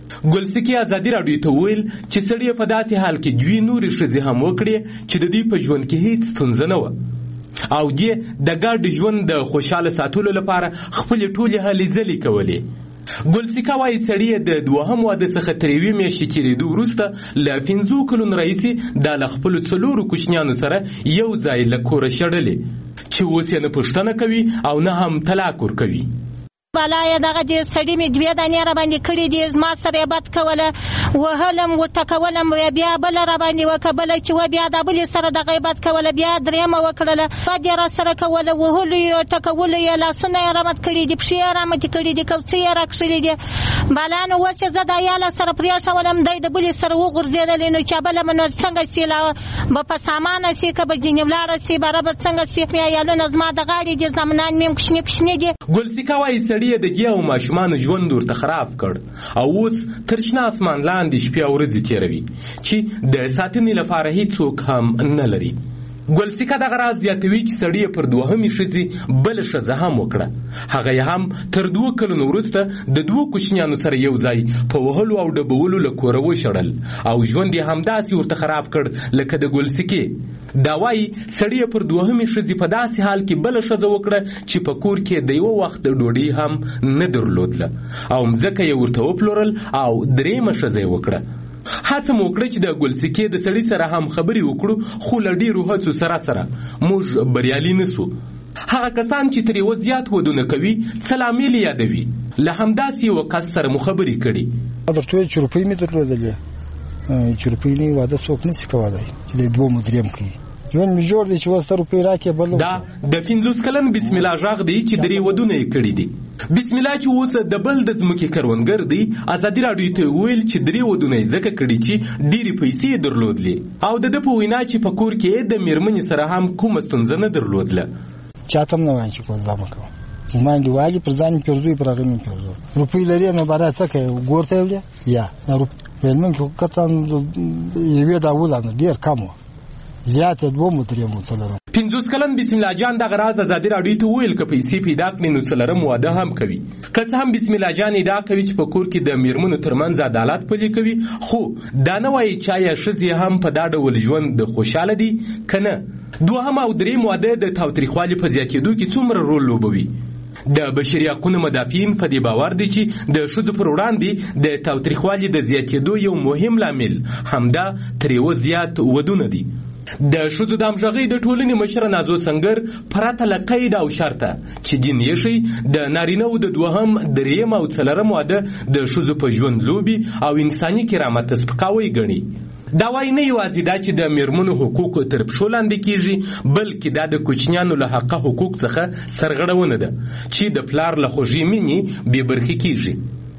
ګلسکی ازادي راډیو ته ویل چې سړی په داسې حال کې دوی نورې ښځې هم وکړي چې د دوی په ژوند کې هیڅ ستونزه نه وه او دې د ګډ ژوند د خوشاله ساتلو لپاره خپلې ټولې هلې ځلې کولې. ګلسیکا وایي سړی د دوهم واده څخه تر یوې میاشتې تېرېدو وروسته له 15 کلونو راهیسې دا له خپلو 4 کوچنیانو سره یو ځای له کوره شړلې چې اوس یې نه پوښتنه کوي او نه هم طلاق ورکوي. بالا یې دغه دې سړي مې 2 دانې را باندې کړي دي، زما سره یې بد کوله، وهلم وټکولم، بیا بله را باندې وکړه، بله چې و بیا د بلې سره دغه یې بد کوله، بیا درېیمه وکړله، بد یې را سره کوله، وهلو یې ټکولو یې، لاسونه یې رامت کړي دي، پښې یې رامتې کړي دي، کوڅې یې را کښلي دي. بالا نو اوس یې زه د عیاله سره پرېښولم، دی د بلې سره وغورځېدلې، نو چې بله به نو څنګه سي، به په سامانه سي که به ځینې ولاړه سي، باره به څنګه سي، عیالونه زما د غاړې دي، زامنان مې هم کوچني کوچني دي. ګلسیکا وایي سړي د ګیا او ماشومانو ژوند ورته خراب کړ او اوس تر شنه اسمان لاندې شپې او ورځې تېروي چې د ساتنې لپاره هیڅوک هم نه لري. ګلسیکا دغه راز زیاتوي چې سړی پر دوهمې ښځې بله ښځه هم وکړه، هغه یې هم تر 2 کلونو وروسته د 2 کوچنیانو سره یو ځای په وهلو او ډبولو له کوره وشړل او ژوند یې همداسې ورته خراب کړ لکه د ګلسکې. دا وایي سړی پر دوهمې ښځې په داسې حال کې بله ښځه وکړه چې په کور کې د یوه وخت ډوډۍ هم نه درلودله او مځکه یې ورته وپلورل او درېیمه ښځه یې وکړه. هڅه مو وکړه چې د ګلسکې د سړي سره هم خبرې وکړو، خو له ډېرو هڅو سره موږ بریالي نه سو. هغه کسان چې تر یوه زیات ودونه کوي څه لامل یادوي. له همداسې یوه کس سره مو خبرې کړي. درته وایي چې روپۍ مې درلودلې، چې روپۍ نه واده څوک نشي کولی چې له 2 مدریم کوي. ژوند مې جوړ دی چې اوس ته روپۍ راکړې بل. دا د 15 کلن بسم الله غږ دی چې 3 ودونه یې کړي دي. بسم الله چې اوس د بل د ځمکې کروندګر دی، ازادي راډیو ته ویل چې 3 ودونه یې ځکه کړي چې ډېرې پیسې یې درلودلې او د ده په وینا چې په کور کې د مېرمنې سره هم کومه ستونزه نه درلودله. چاته هم نه وایم چې کوزده مه کوه، زما انډیوالي پر ځان مې پېرزوي، پر هغه مې پېرزو. روپۍ لرې نو باره څه کوې، ګور ته یې وړې یا مېرمن کې قطعا یوې دا ولانه ډېر کم وه، زیات یې 2 مدریم و 4. 50 کلن بسم الله جان دغه راز ازادي راډیو ته ویل که پیسې پیدا کړي نو 4 واده هم کوي. که څه هم بسم الله جان ادعا کوي چې په کور کې د میرمنو ترمنځ عدالت پلي کوي، خو دا نه وایي چې آیا ښځې هم په دا ډول ژوند خوشحاله دي که نه. 2 او 3 واده د تاوتریخوالي په زیاتېدو کې څومره رول لوبوي. د بشري حقونو مدافعین په دې باور دي چې د ښځو پر وړاندې د تاوتریخوالي د زیاتېدو یو مهم لامل همدا تر یوه زیات ودونه دي. د ښځو د همغږۍ د ټولنې مشره نازو سنگر پرته له قید او شرطه چې دین یې ښیي د نارینهو د 2، 3 او 4 واده د ښځو په ژوند لوبي او انساني کرامت سپکاوی ګڼي. دا وایي نه یوازې دا چې د میرمنو حقوق تر پښو لاندې کیږي، بلکې دا د کوچنیانو له حقه حقوق څخه سرغړونه ده چې د پلار له خوږې مینې بې برخې کیږي.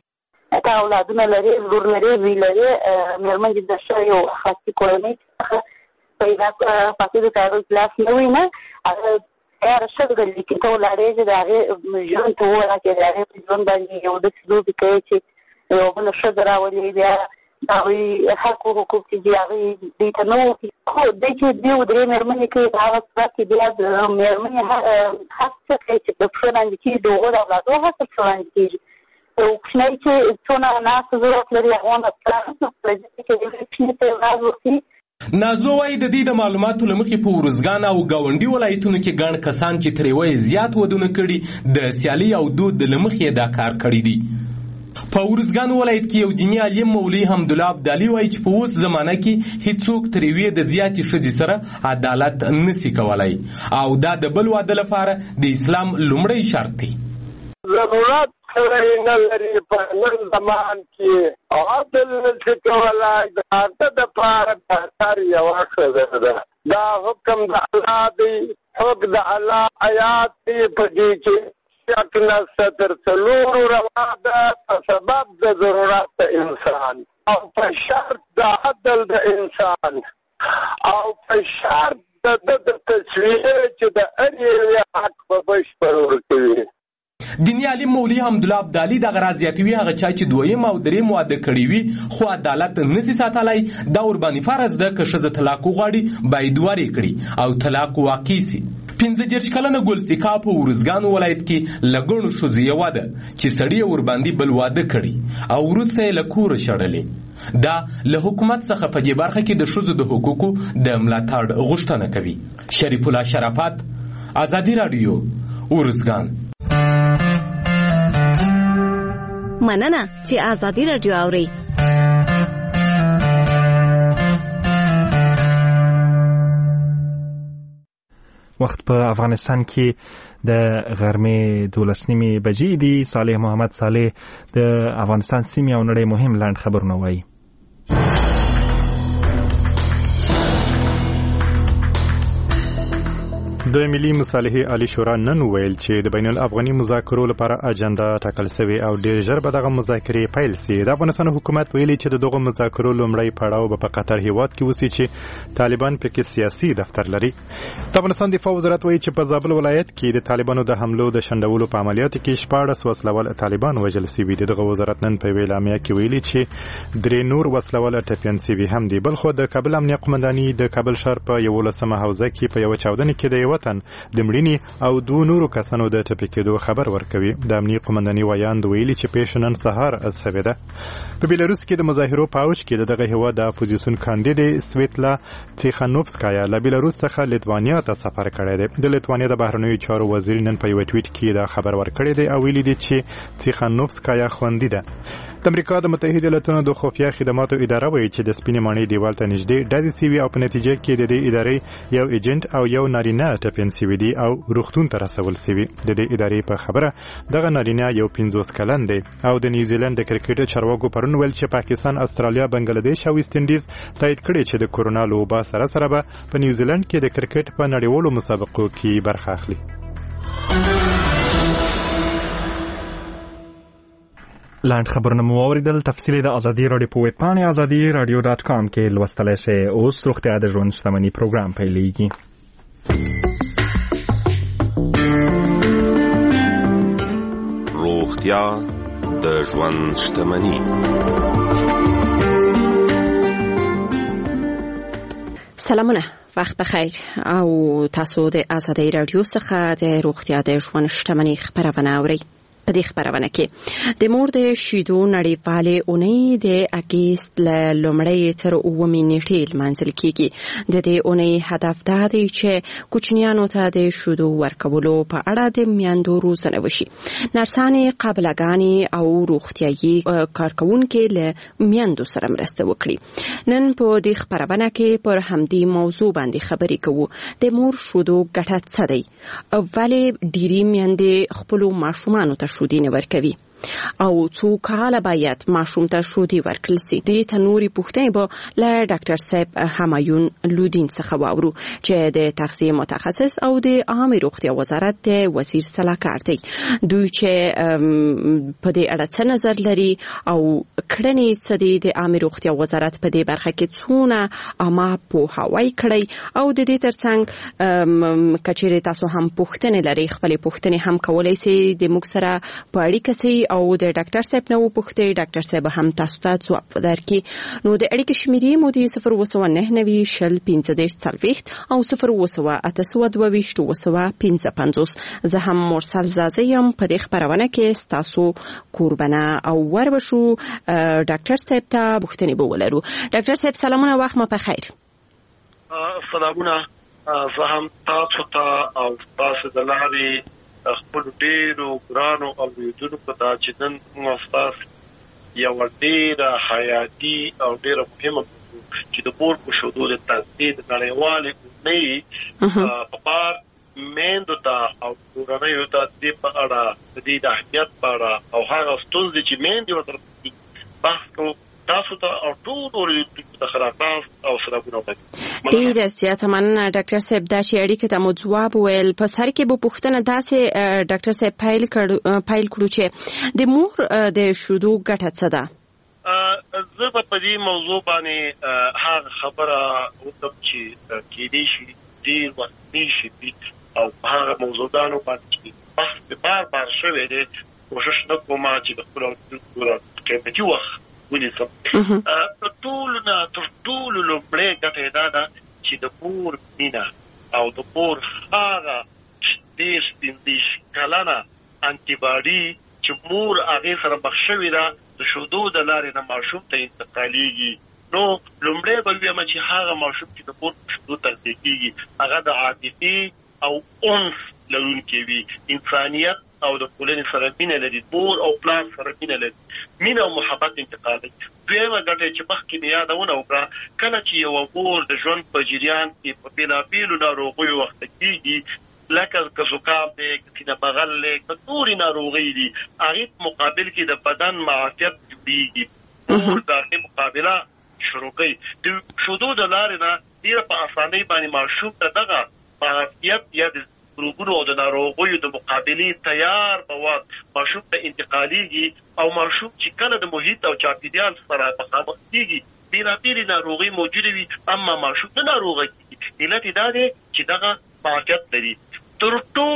که اولادونه لري، لور لري، زوی لري، میرمن دې د ښه یو اخلاقي کورنۍ څخه پیدا فاسد کارو کلاس نه وي نه، هغه هر څه د لیکي ته ولاړېږي، د هغې ژوند ته وراکې، د هغې په ژوند باندې یو داسې لوبې کوي چې یو بله ښځه راولي، بیا د هغوی حق و حقوق چې دي هغوی دوی ته نه وکړي. خو دی چې 2 او 3 مېرمنې کوي، په هغه صورت کې بیا د مېرمنې حق څه کوي چې په پښو لاندې کېږي، د هغو د اولادو حق په پښو لاندې کېږي. کوچنی چې څونه ناسته ضرورت لري هغونه پلار نه پرېږدي چې د کوچني ته راز ورکړي. نازو وایي د دې د معلوماتو له مخې په ورزګان او ګاونډي ولایتونو کې ګڼ کسان چې تر یوه زیات ودونه کړي د سیالي او دود له مخې دا کار کړی دي. په ورزګان ولایت کې یو دیني عالم مولوي حمدالله ابدالي وایي چې په اوس زمانه کې هیڅوک تر یوې د زیاتې ښځې سره عدالت نسي کولی او دا د بل واده لپاره د اسلام لومړی شرط دی. ضرورت سره نه لري په نن زمان کې عدل نشي کولای، د هغه دپاره بهتر یوه ښځه ده. دا حکم د الله دی، حکم د الله آیات دی، په دې کې شک نشته. تر 4 روا ده په سبب د ضرورت د انسان او په شرط د عدل د انسان او په شرط د تصویر چې د هر یوې حق په بشپړ ورکوي. دیني عالم مولوي حمدالله ابدالي دغه راز زیاتوي هغه چا چې 2 او 3 واده کړي وي خو عدالت نسي ساتلی، دا ورباندې فرض ده که ښځه طلاق وغواړي باید ورې کړي او طلاق واقع سي. 15 کلنه ګلسیکا په ورزګان ولایت کې لګونو شوزي یو ده چې سړی ور باندې بل واده کړي او ورسته له کور شړلې دا له حکومت څخه په دې برخه کې د شوزو د حقوقو د ملاتړ غوښتنه کوي. شریف الله شرافت، آزادی رادیو، ورزګان. مننه چې آزادی رادیو اوري. وخت په افغانستان کې د غرمې 12 بجې دي. صالح محمد صالح د افغانستان سیمې او نړۍ مهم لاند خبرونه وایي. د ملي مصالحې عالی شورا نن ویل چې د بین الافغاني مذاکرو لپاره اجنډا ټاکل شوی او ډېر ژر به دغه مذاکرې پیل شي. د افغانستان حکومت ویلي چې دغه مذاکرو لومړی پړاو به په قطر هیواد کې وسی چې طالبان پکې سیاسي دفتر لري. د افغانستان دفاع وزارت وایي چې په زابل ولایت کې د طالبانو د حملو د شندولو په عملیاتو کې 14 وسلوال طالبان وژل شوي دي. دغه وزارت نن په اعلامیه کې ویلي چې درې نور وسلوال ټپیان شوي هم دي. بل خو د کابل امنیه قومنداني د کابل ښار په 11مه حوزه کې په یو چاودنه کې د وطن د مړینې او دوه نورو کسانو د ټپي کېدو خبر ورکوي. د امنیه قومنداني وایاند ویلي چې پیښه نن سهار شوې ده. په بیلاروس کې د مظاهرو په اوج کې دغه هیواد د اپوزیسیون کاندید سویتلا تیخانوفسکایا له بیلاروس څخه لیتوانیا ته سفر کړی دی. د لیتوانیا د بهرنیو چارو وزیر نن په یو ټویټ کې دا خبر ورکړی دی او ویلي دی چې تیخانوفسکایا خوندي ده. د امریکا د متحده ایالاتونو د خفیه خدماتو اداره وایي چې د سپینې ماڼۍ دیوال ته نږدې ډزې شوي او په نتیجه کې د دې ادارې یو ایجنټ او یو نارینه ټپیان شوي دي او روغتون ته رسول شوي. د دې ادارې په خبره دغه نارینه یو 50 کلن دی او د نیوزیلند د کرکټ چارواکو پرون ویل چې پاکستان، استرالیا، بنگلاديش او ویسټ انډیز تایید کړي چې د کورونا لوبه سره به په نیوزیلند کې د کرکټ په نړیوالو مسابقو کې برخه اخلي. لاند خبرونه مو اوریدل. تفصیل د ازادي رادیو په ویب پاڼه azadi.radio.com کې لوستلای شئ. اوس روغتیا د ژوند شتمنۍ پروګرام پیلېږي. روغتیا د ژوند شتمنۍ. سلامونه، وخت بخیر او تاسو د آزادی رادیو څخه د روغتیا د ژوند شتمنۍ خبرونه اورئ. په دې خبرونه کې د مور د شیدو نړیوالې اونۍ د اګست له لومړۍ تر 9 نیټې لمانځل کیږي. د دې اونۍ هدف دا دی چې کوچنیانو ته د شیدو ورکولو په اړه د میندو روزنه وشي. نرسانې، قابلګانې او روغتیايي کارکونکي له میندو سره مرسته وکړي. نن په دې خبرونه کې پر همدې موضوع باندې خبرې کوو. د مور شیدو ګټه څه دی؟ ولې ډېری میندې خپل ماشومانو ته شودي نه ورکوي او څو کاله باید ماشوم ته شودي ورکړل شي؟ د تنوري پوښتنې به له ډاکټر صاحب همایون لودین څخه واورو چې د تغذیه متخصص او د عامه روغتیا وزارت د وزیر صلاحکار دی. دوی چې په دې اړه څه نظر لري او کړنې څه دي د عامه روغتیا وزارت په دې برخه کې څونه عامه پوهاوی کړی او د دې ترڅنګ کچېرې تاسو هم پوښتنې لري، خپل پوښتنې هم کولای شئ د موږ سره په اړیکه سي او د ډاکټر صاحب نو پوښتې ډاکټر صاحب هم تاسو ته ځواب درکړي. نو د اړیکې شمیرې مو د 02990 شل 15 او 02822 زه هم مرسل زازه یم. په دې خبرونه کې تاسو قربانه او وربشو ډاکټر صاحب ته پوښتنې به ولرو. ډاکټر صاحب سلامونه، وخت مو په خیر. سلامونه، زه هم تاسو ته او تاسو د لارې خپل ډیرو ګرانو اوریدونکو ته چې نن موږ یو ډیره حیاتي او ډیره مهمه چې د مور په شودو د تاسیس نړیوالې اونۍ په پار میندو ته او کورنیو ته د په اړه د اهمیت په اړه او هغه ستونزې چې میندې ورته بحث کوو تاسو ته او ټول اوریدونکو ته خراپاس او سلامونه وایم. ډیره زیاته مننه ډاکټر صاحب دا چې اړیکه ته مو ځواب ویل. په سر کې به پوښتنه داسې ډاکټر صاحب پیل کړو چې د مور د شودو ګټه څه ده؟ زه په دې موضوع باندې هغه خبره وکړم چې کېدې شي ډېر وخت نشي او هغه موضوعاتو باندې بحث بار شوی دی. کوشش نه کوم چې د خپل قیمتي وخت ونیسم. ټول لومړی ګټه دا ده چې د مور مینه او د مور هغه 15 کلنه انټي باډي چې مور هغه سره بخښوي دا د شودو د لارې نه ماشوم ته انتقالېږي. نو لومړی به ویم چې هغه ماشوم چې د مور په شودو تغذیه کېږي هغه د عاطفي او انس لرونکی وي، انسانیت او د ټولنې سره مینه لري، مور او پلار سره مینه لري، مینه او محبت انتقالوي. دویمه ګټه چې مخکې مې یادونه وکړه، کله چې یوه مور د ژوند په جریان کې په بېلابېلو ناروغیو وخته کېږي، لکه که زکام دی، که سینه بغل دی، که نورې ناروغۍ دي، هغې په مقابل کې د بدن معافیت جوړېږي. مور د هغې مقابله شروع کوي. د شودو د لارې نه ډېره په اسانۍ باندې ماشوم ته دغه معافیت یا د روغونو او د ناروغیو د مقابلې تیار مواد ماشوم ته انتقالېږي، او ماشوم چې کله د محیط او چاپېریال سره مخامخ کېږي بېلابېلې ناروغۍ موجودې وي، اما ماشوم نه ناروغه کېږي. علت یې دا دی چې دغه معافیت لري. تر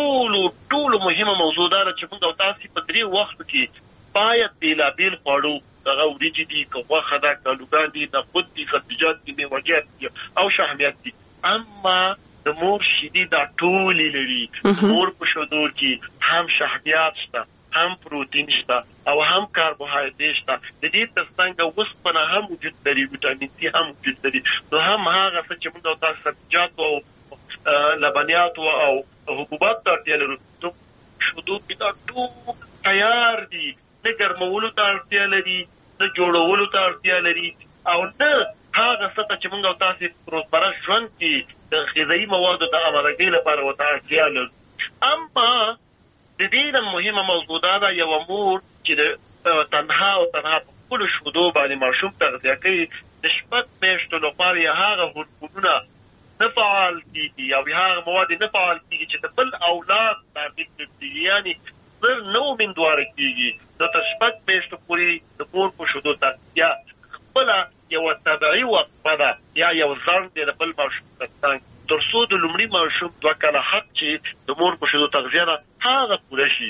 ټولو مهمه موضوع دا ده چې موږ او تاسې په 3 وختو کې باید بېلابېل خواړو، دغه وریجې دي، که غوښه ده، که الوګان دي، نخود دي، سبزیجات دي، میوه‌جات دي او شحمیات دي، اما د مور شیدې دا ټولې لري. د مور په شودو کې هم شحمیات شته، هم پروتین شته او هم کاربوهایډریټ شته. د دې تر څنګ اوسپنه هم وجود لري، ویټامین سي هم وجود لري. نو هم هغه څه چې موږ او تاسو سبزیجات او لبنیات او حبوبات ته اړتیا لرو، شودو کې دا ټول تیار دي. نه ګرمولو ته اړتیا لري، نه جوړولو ته اړتیا لري، او نه هغه څه ته چې موږ او تاسې روزمره ژوند کې د غذایي موادو د آمادګۍ لپاره ورته اړتیا لرو. اما د دې نه مهمه موضوع دا ده، یوه مور چې تنها په خپلو شودو باندې ماشوم تغذیه کوي، د 6 میاشتو لپاره یې هغه هورمونونه نه فعال کېږي او هغه مواد نه فعال کېږي چې د بل اولاد تابع کېږي، یعنې زر نو مندواره کېږي. نو تر 6 میاشتو پورې د مور په شودو تغذیه خپله یوه طبیعي وقفه ده یا یو ځنډ دی د بل ماشوم تر څنګ، تر څو د لومړي ماشوم 2 کاله حق چې د مور په شودو تغذیه ده هغه پوره شي.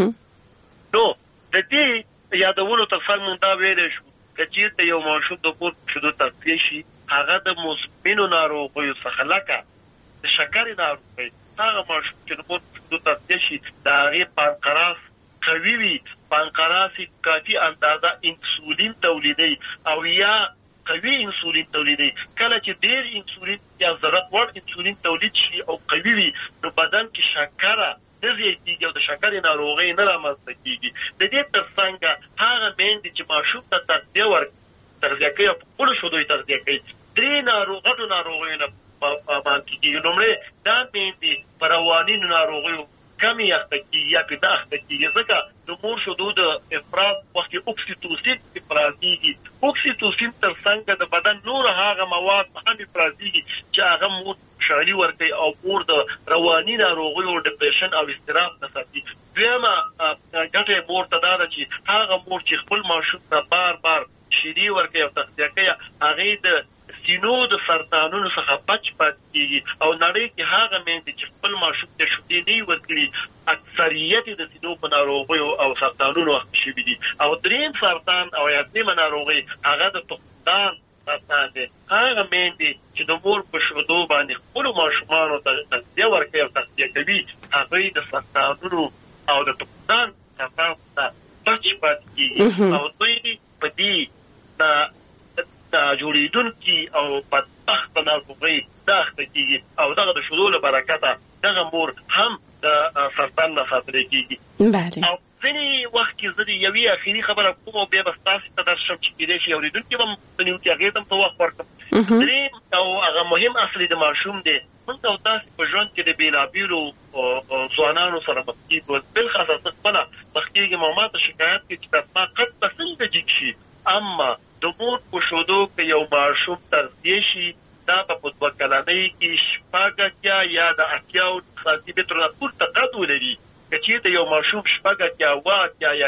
نو د دې یادولو تر څنګ موږ دا ویلی شو که چېرته یو ماشوم د مور په شودو تغذیه شي، هغه د مزمنو ناروغیو څخه لکه د شکرې ناروغۍ، هغه ماشوم چې د مور په شودو تغذیه شي د هغې پانقراس قوي وي، پانقراس کافي اندازه انسولین تولیدوي او یا قوي انسولین تولیدوي. کله چې ډېر انسولین یا ضرورت وړ انسولین تولید شي او قوي وي، نو بدن کې شکره نه زیاتېږي او د شکرې ناروغۍ نه رامنځته کېږي. د دې تر څنګ هغه میندې چې ماشوم ته تغذیه کوي او په خپلو شودو یې تغذیه کوي، 3 غټو ناروغیو نه امان کېږي. لومړی دا میندې په روانینو ناروغیو کمی اخته کېږي یا پیدا اخته کېږي، ځکه د مور شودو د افراز وخت کې اکسیټوسین افرازېږي. اکسیټوسین تر څنګ د بدن نور هغه مواد هم افرازېږي چې هغه مور خوشحالي ورکوي او مور د رواني ناروغیو ډپریشن او اضطراب نه ساتي. دویمه ګټه مور ته دا ده چې هغه مور چې خپل ماشوم ته بار بار شیدې ورکوي او تغذیه کوي، هغې د سینو د سرطانونو څخه بچ پاتې کېږي. او نړۍ کې هغه میندې چې خپل ماشوم ته شیدې نه وي ورکړي، اکثریت د سینو په ناروغیو او سرطانونو اخته شوي دي. او درېیم سرطان او یا درېیمه ناروغۍ هغه د تخمدان سرطان دی. هغه میندې چې د مور په شودو باندې خپلو ماشومانو ته تغذیه ورکوي او تغذیه کوي، هغوی د سرطانونو او د تخمدان سرطان څخه بچ پاتې کېږي او دوی په دې جوړېدونکي او بدبخته ناروغۍ نه اخته کېږي. او دغه د شودو له برکته دغه مور هم د سرطان نه ساتلی کېږي. او ځینې وخت کې زه د یوې اخري خبره کوم او بیا به ستاسې ته درشم چې کېدای شي اورېدونکي به م نیو چې هغې ته هم څه وخت ورکړم. درېیم او هغه مهم اصل د ماشوم دی، موږ او تاسې په ژوند کې د بېلابېلو ځوانانو سره مخ کېږو، بلخاصه زه خپله مخ کېږم او ما ته شکایت کوي چې تاسما قد به څنګه جګ شي. اما د مور په شودو کې یو ماشوم تغذیه شي، دا په 2 کلنۍ کې 80 یا د 80 سانتي مترو نه پورته قد ولري. که چېرته یو ماشوم 80 یا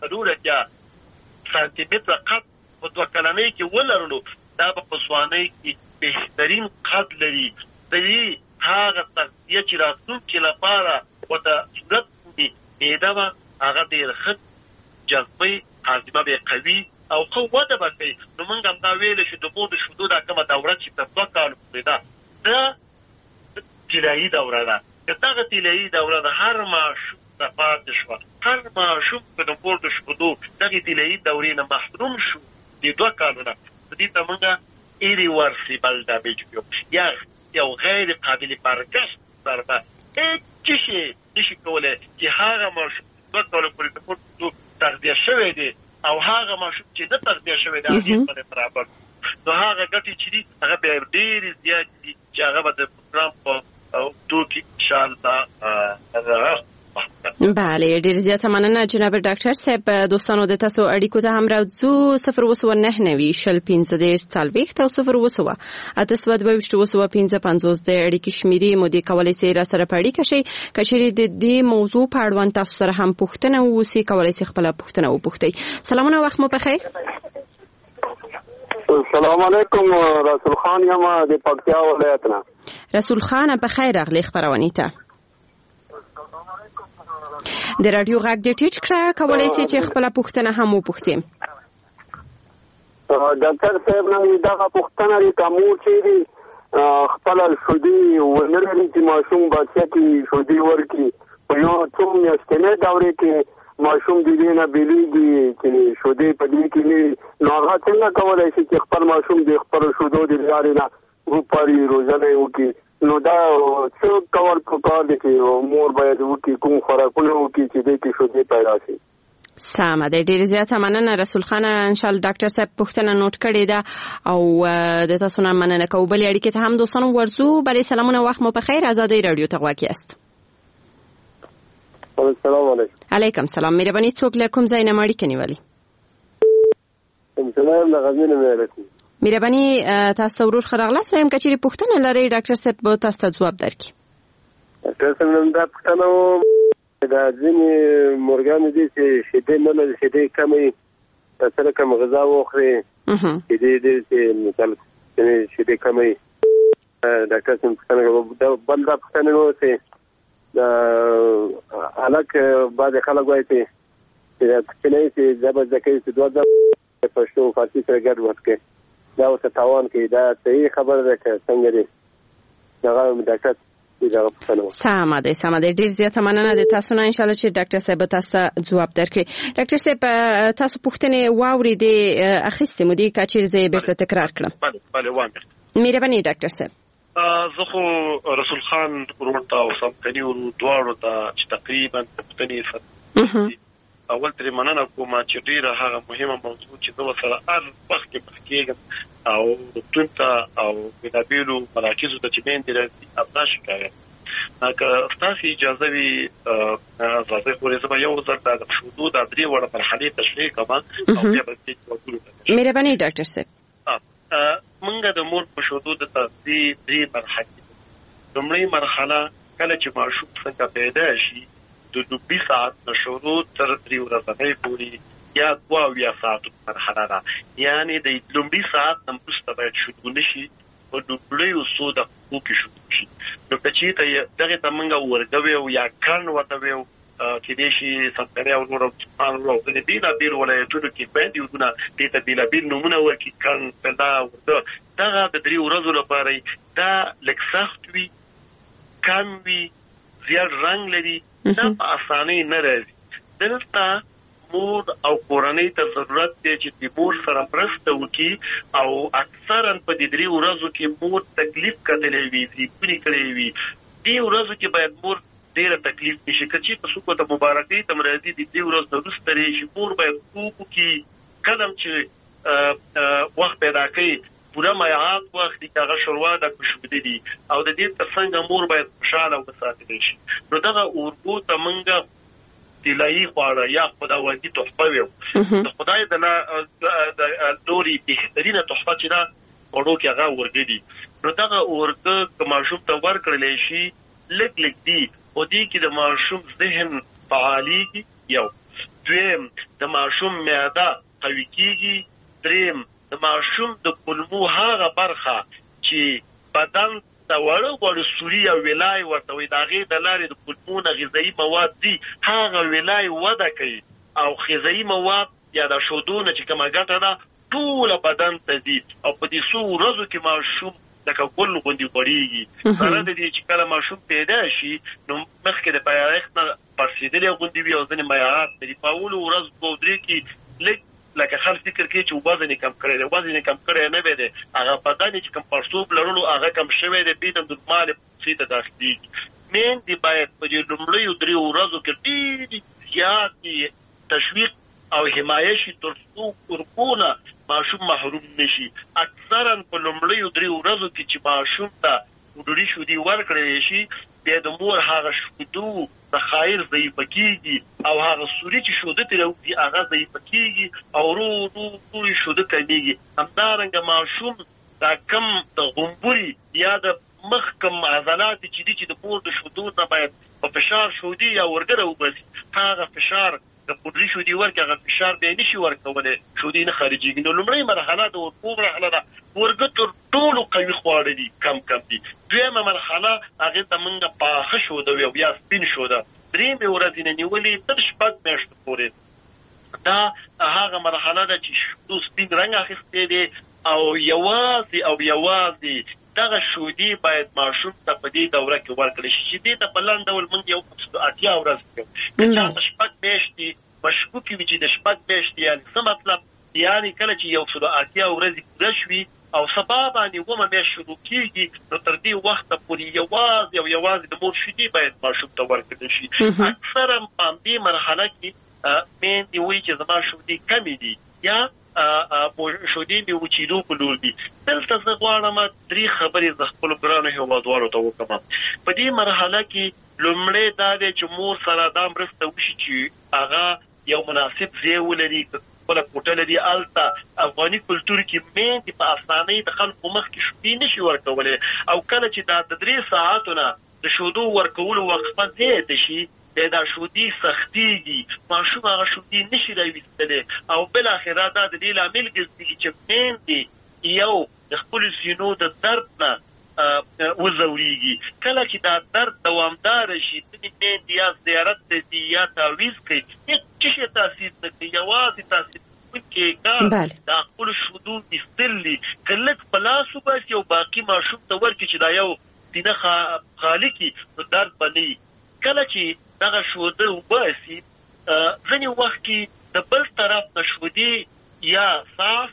3 سانتي متره قد په 2 کلنۍ کې ولرلو، دا په ځوانۍ کې بهترین قد لري. د دې هغه تغذیه چې راتلونکي لپاره ورته صورت وي، معده به هغه ډېر ښه جذبوي، هاضمه به یې قوي او ښه وده به کوي. نو موږ هم دا ویلی شو د مور د شودو دا کومه دوره چې په 2 کالو پورې ده، دا طلایي دوره ده. دغه طلایي دوره د هر ماشوم د پاتې شوه، هر ماشوم که د مور د شیدو دغې طلایي دورې نه محروم شو د 2 کالونه، دې ته موږ irreversible damage ویو، یا یو غیر قابل برگشت ضربه. هیڅ شی نشي کولی چې هغه ماشوم 2 کاله پورې د مور شیدو تغذیه شوی دی او هغه ماشوم چې نه تغذیه شوی دی هغې باندې برابر، نو هغه ګټې چې دي هغه بیا ډېرې زیات دي چې هغه به د پروګرام په اوږدو کې انشاءالله. بله، ډیر زیاته مننه جناب ډاکټر صاحب. دوستانو د تاسو اړیکو ته هم راځو 029 شل 15 40 او 0 822 د اړیکې شمیرې مو دې کولای سي را سره پړی کشي کچېری د دې موضوع په اړه تاسو سره هم پوښتنه وسی کولای سي خپل پوښتنه وپوښتئ. سلامونه، وخت مو بخیر. السلام علیکم، رسول خان یم د پکتیا ولایت نه. رسول خان په خیر راغلی خبرونه ته. د رادیو غږ د ټیټ کړه کولای سي چې خپل پوښتنه هم وپوښتئ. ډاکټر صاحب نن دا پوښتنه لري کوم چې خپل شودي ونلري چې ماشوم بچی کې شودي ورکی په یو څو میاشتې دورې کې ماشوم د دې نه بیلیږي چې شودي په دې کې نه هغه څنګه کولای شي چې خپل ماشوم د خپل شودو د لارې نه وپاري روزنه وکړي. نو دا څه کول پکار دي چې مور باید وکړي، کوم خوراکونه وکړي چې دې کې شودي پیدا شي. سمه ده، ډیر زیاته مننه رسول خان. ان شاء الله ډاکټر صاحب پوښتنه نوٹ کړې ده او د تاسو نه مننه کوم. بل اړیکې ته هم دوستانو ورزو. بلې سلامونه، وخت مو په خیر. آزادۍ رادیو ته غواړئ است. السلام علیکم. علیکم سلام. مهرباني څوک له کوم ځای نه اړیکه نیولې؟ سلام له غزنی نه راځم. مهرباني تاسو ورور خراغلاس وایم کچېری پوښتنه لري ډاکټر صاحب به تاسو ته جواب درکړي. ډاکټر صاحب دا پوښتنه دا ځینې مورګان دي چې شیدې نه لري، شیدې کمې سره کوم غذا وخوري شیدې دې چې مثال شیدې کمې. ډاکټر صاحب پوښتنه بل دا پوښتنه نو چې الک بعد خلک وایي چې کله چې زبر ځکه چې دوه پښتو فارسی سره ګډ وکړي دا اوس تاوان کې دا صحیح خبره ده که څنګه دی دا ډاکټر سمه ده. ډیر زیاته مننه د تاسو نه. ان شاء الله چې ډاکټر صاحب تاسو جواب درکړي. ډاکټر صاحب تاسو پوښتنه واورېدې اخیستې مو دي کچېر زه بیرته تکرار کړم. بله وامه. مهرباني ډاکټر صاحب. زه خو رسول خان ورته او سمکني ورو دواړو ته چې تقریبا پوښتنې اول ترې مننه کوم چې ډیره هغه مهمه موضوع چې زه سره هر وخت کې پخکېږم او روغتون ته او بېلابېلو مراکزو ته چې میندې راځي ابدا شکایت که ستاسو اجازه وي زه خو زه به یو ځل د شودو د 3 وړه مرحلې تشریح کوم او بیا به تاسو وګورئ. مهرباني ډاکټر صاحب. موږ د مور په شودو د تغذیې 3 مرحلې. لومړی مرحله کله چې ماشوم څنګه پیدا شي د 2 ساعت شروع تر 3 ورځې پورې یا 2 ساعت مرحله ده، یعنی د لومړي ساعت نه وروسته باید شودو نشي او د لوی وسو د کوکي شودو شي. نو کچې ته دغه تمنګ ورګوي او یا کان وتوي کې دې شي سپاره او نور په نورو د دې د بیر ولایتونو کې باندې ودونه دې ته بیر نمونه ورکي کان پیدا ورته دغه د 3 ورځې لپاره دا لک سخت وي کم وي زیات رنگ لري دا په اسانۍ نه راځي. دلته مور او کورنۍ ته ضرورت دی چې د مور سره مرسته وکړي او اکثرا په دې 3 ورځو کې مور تکلیف کړي وي دې ورځو کې باید مور ډیره تکلیف نشي کچې په څوک ته مبارکي تم راځي د دې ورځ د وروسته شي مور باید کوکي قدم چې وخت پیدا کوي پوره میعاد وخت د هغه شروع د خوشبودي دي او د دې ترڅنګ مور باید خوشاله او ساتل شي. نو دغه اورګو ته منګه دلایي خواړه یا خداوندي تحفه وي خدای د دوري بهترینه تحفه چې دا وړو کې هغه ورګدي. نو دغه اورګه کوماشوم ته ورکړل شي لګ دی او دې کې د ماشوم ذهن فعاليږي یو دویم د ماشوم معده قوي کیږي دریم د ماشوم د کولمو هغه برخه چې بدن د وړو سوري او ولای ورته وي داغه د لارې د کولمو غذایی مواد دي هغه ولای وده کوي او غذایی مواد یا د شودونه چې کومه ګټه ده ټول بدن ته دي او په دې څو ورځو کې ماشوم لکه ګل غوندې غوړېږي سره د دې چې کله ماشوم پیدا شي نو مخکې د پیدایښت نه پړسېدلې غوندې وي او ځینې معیارات لري په اولو ورځو دوه درې کې لږ لکه خلک فکر کوي چې وزن کم کړی دی وزن کم کړی نه دی هغه بدن چې کم پړسوب لرلو هغه کم شوی دی بیا د نورمال پسې ته داخلېږي میندې باید په دې لومړیو 3 ورځو کې ډېرې زیاتې تشویق او حمایه شي تر څو ورکونه ماشوم محروم نشي اکثرا په لومړیو 3 ورځو کې چې ماشوم ته ډوډۍ شودي ورکړل شي بیا د مور هغه شودو د خایر ضعیفه کېږي او هغه سوري چې شوده ترې راوځي هغه ضعیفه کېږي او ورو شوده کمیږي همدارنګه ماشوم دا کم د غومبوري یا د مخ کم عضلات چې د مور د شودو نه باید په فشار شودي یا ورګره وباسي هغه فشار د پودري شودي ورکه هغه فشار به نشي ورکوله شودي نه خارجيږي نو لومړی مرحله د ورکو مرحله ده ورګه تر ټولو قوي خواړه دي کم دي دویمه مرحله هغه ته موږ پاخه شوده او بیا سپین شوده درېمه ورځ نه نیولې تر شپږ میاشتې پورې دا هغه مرحله ده چې شودو سپین رنګ اخیستی دی او یوازې دغه شودي باید ماشوم ته په دې دوره کې ورکړل شي چې دې ته په لاندې ډول موږ یو 80 ورځ کوو چې د شپږ میاشتې مشکوکې وي چې د شپږ میاشتې یعنې څه مطلب یعنې کله چې یو 80 ورځې پوره شوي او سبا باندې 9 میاشت شروع کېږي نو تر دې وخته پورې یوازې د مور شودي باید ماشوم ته ورکړل شي اکثرا په دې مرحله کې میندې وایي چې زما شودي کمې دي یا شودي مې وچېدو په لور دي دلته زه غواړم 3 خبرې ز خپلو ګرانو هېوادوالو ته وکړم په دې مرحله کې لومړی دا دی چې مور سره دا مرسته وشي چې هغه یو مناسب ځای ولري خپله کوټه لري هلته افغاني کلتور کې میندې په اسانۍ د خلکو مخ کې شودي نشي ورکولی او کله چې دا د 3 ساعتو نه د شودو ورکولو وقفه زیاته شي دا شودي سختيږي ماشوم هغه شودي نشي راوستلی او بل اخره دا د دې لامل ګرځي چې میندې یو د خپل سینو د درد نه وزوريږي کله چې دا درد دوامدار شي د میندې یا زیارت دي یا تعویض کوي هیڅ شي تاثیر نه کوي یوازې تاثیر کې کار دا خپل شودو استلی کله پلاس وباسي او باقي ماشوم ته ورکړي چې دا یو دینه خالقي درد بني کله چې دغه شوده وباسي ځینې وخت کې د بل طرف نه شودي یا صاف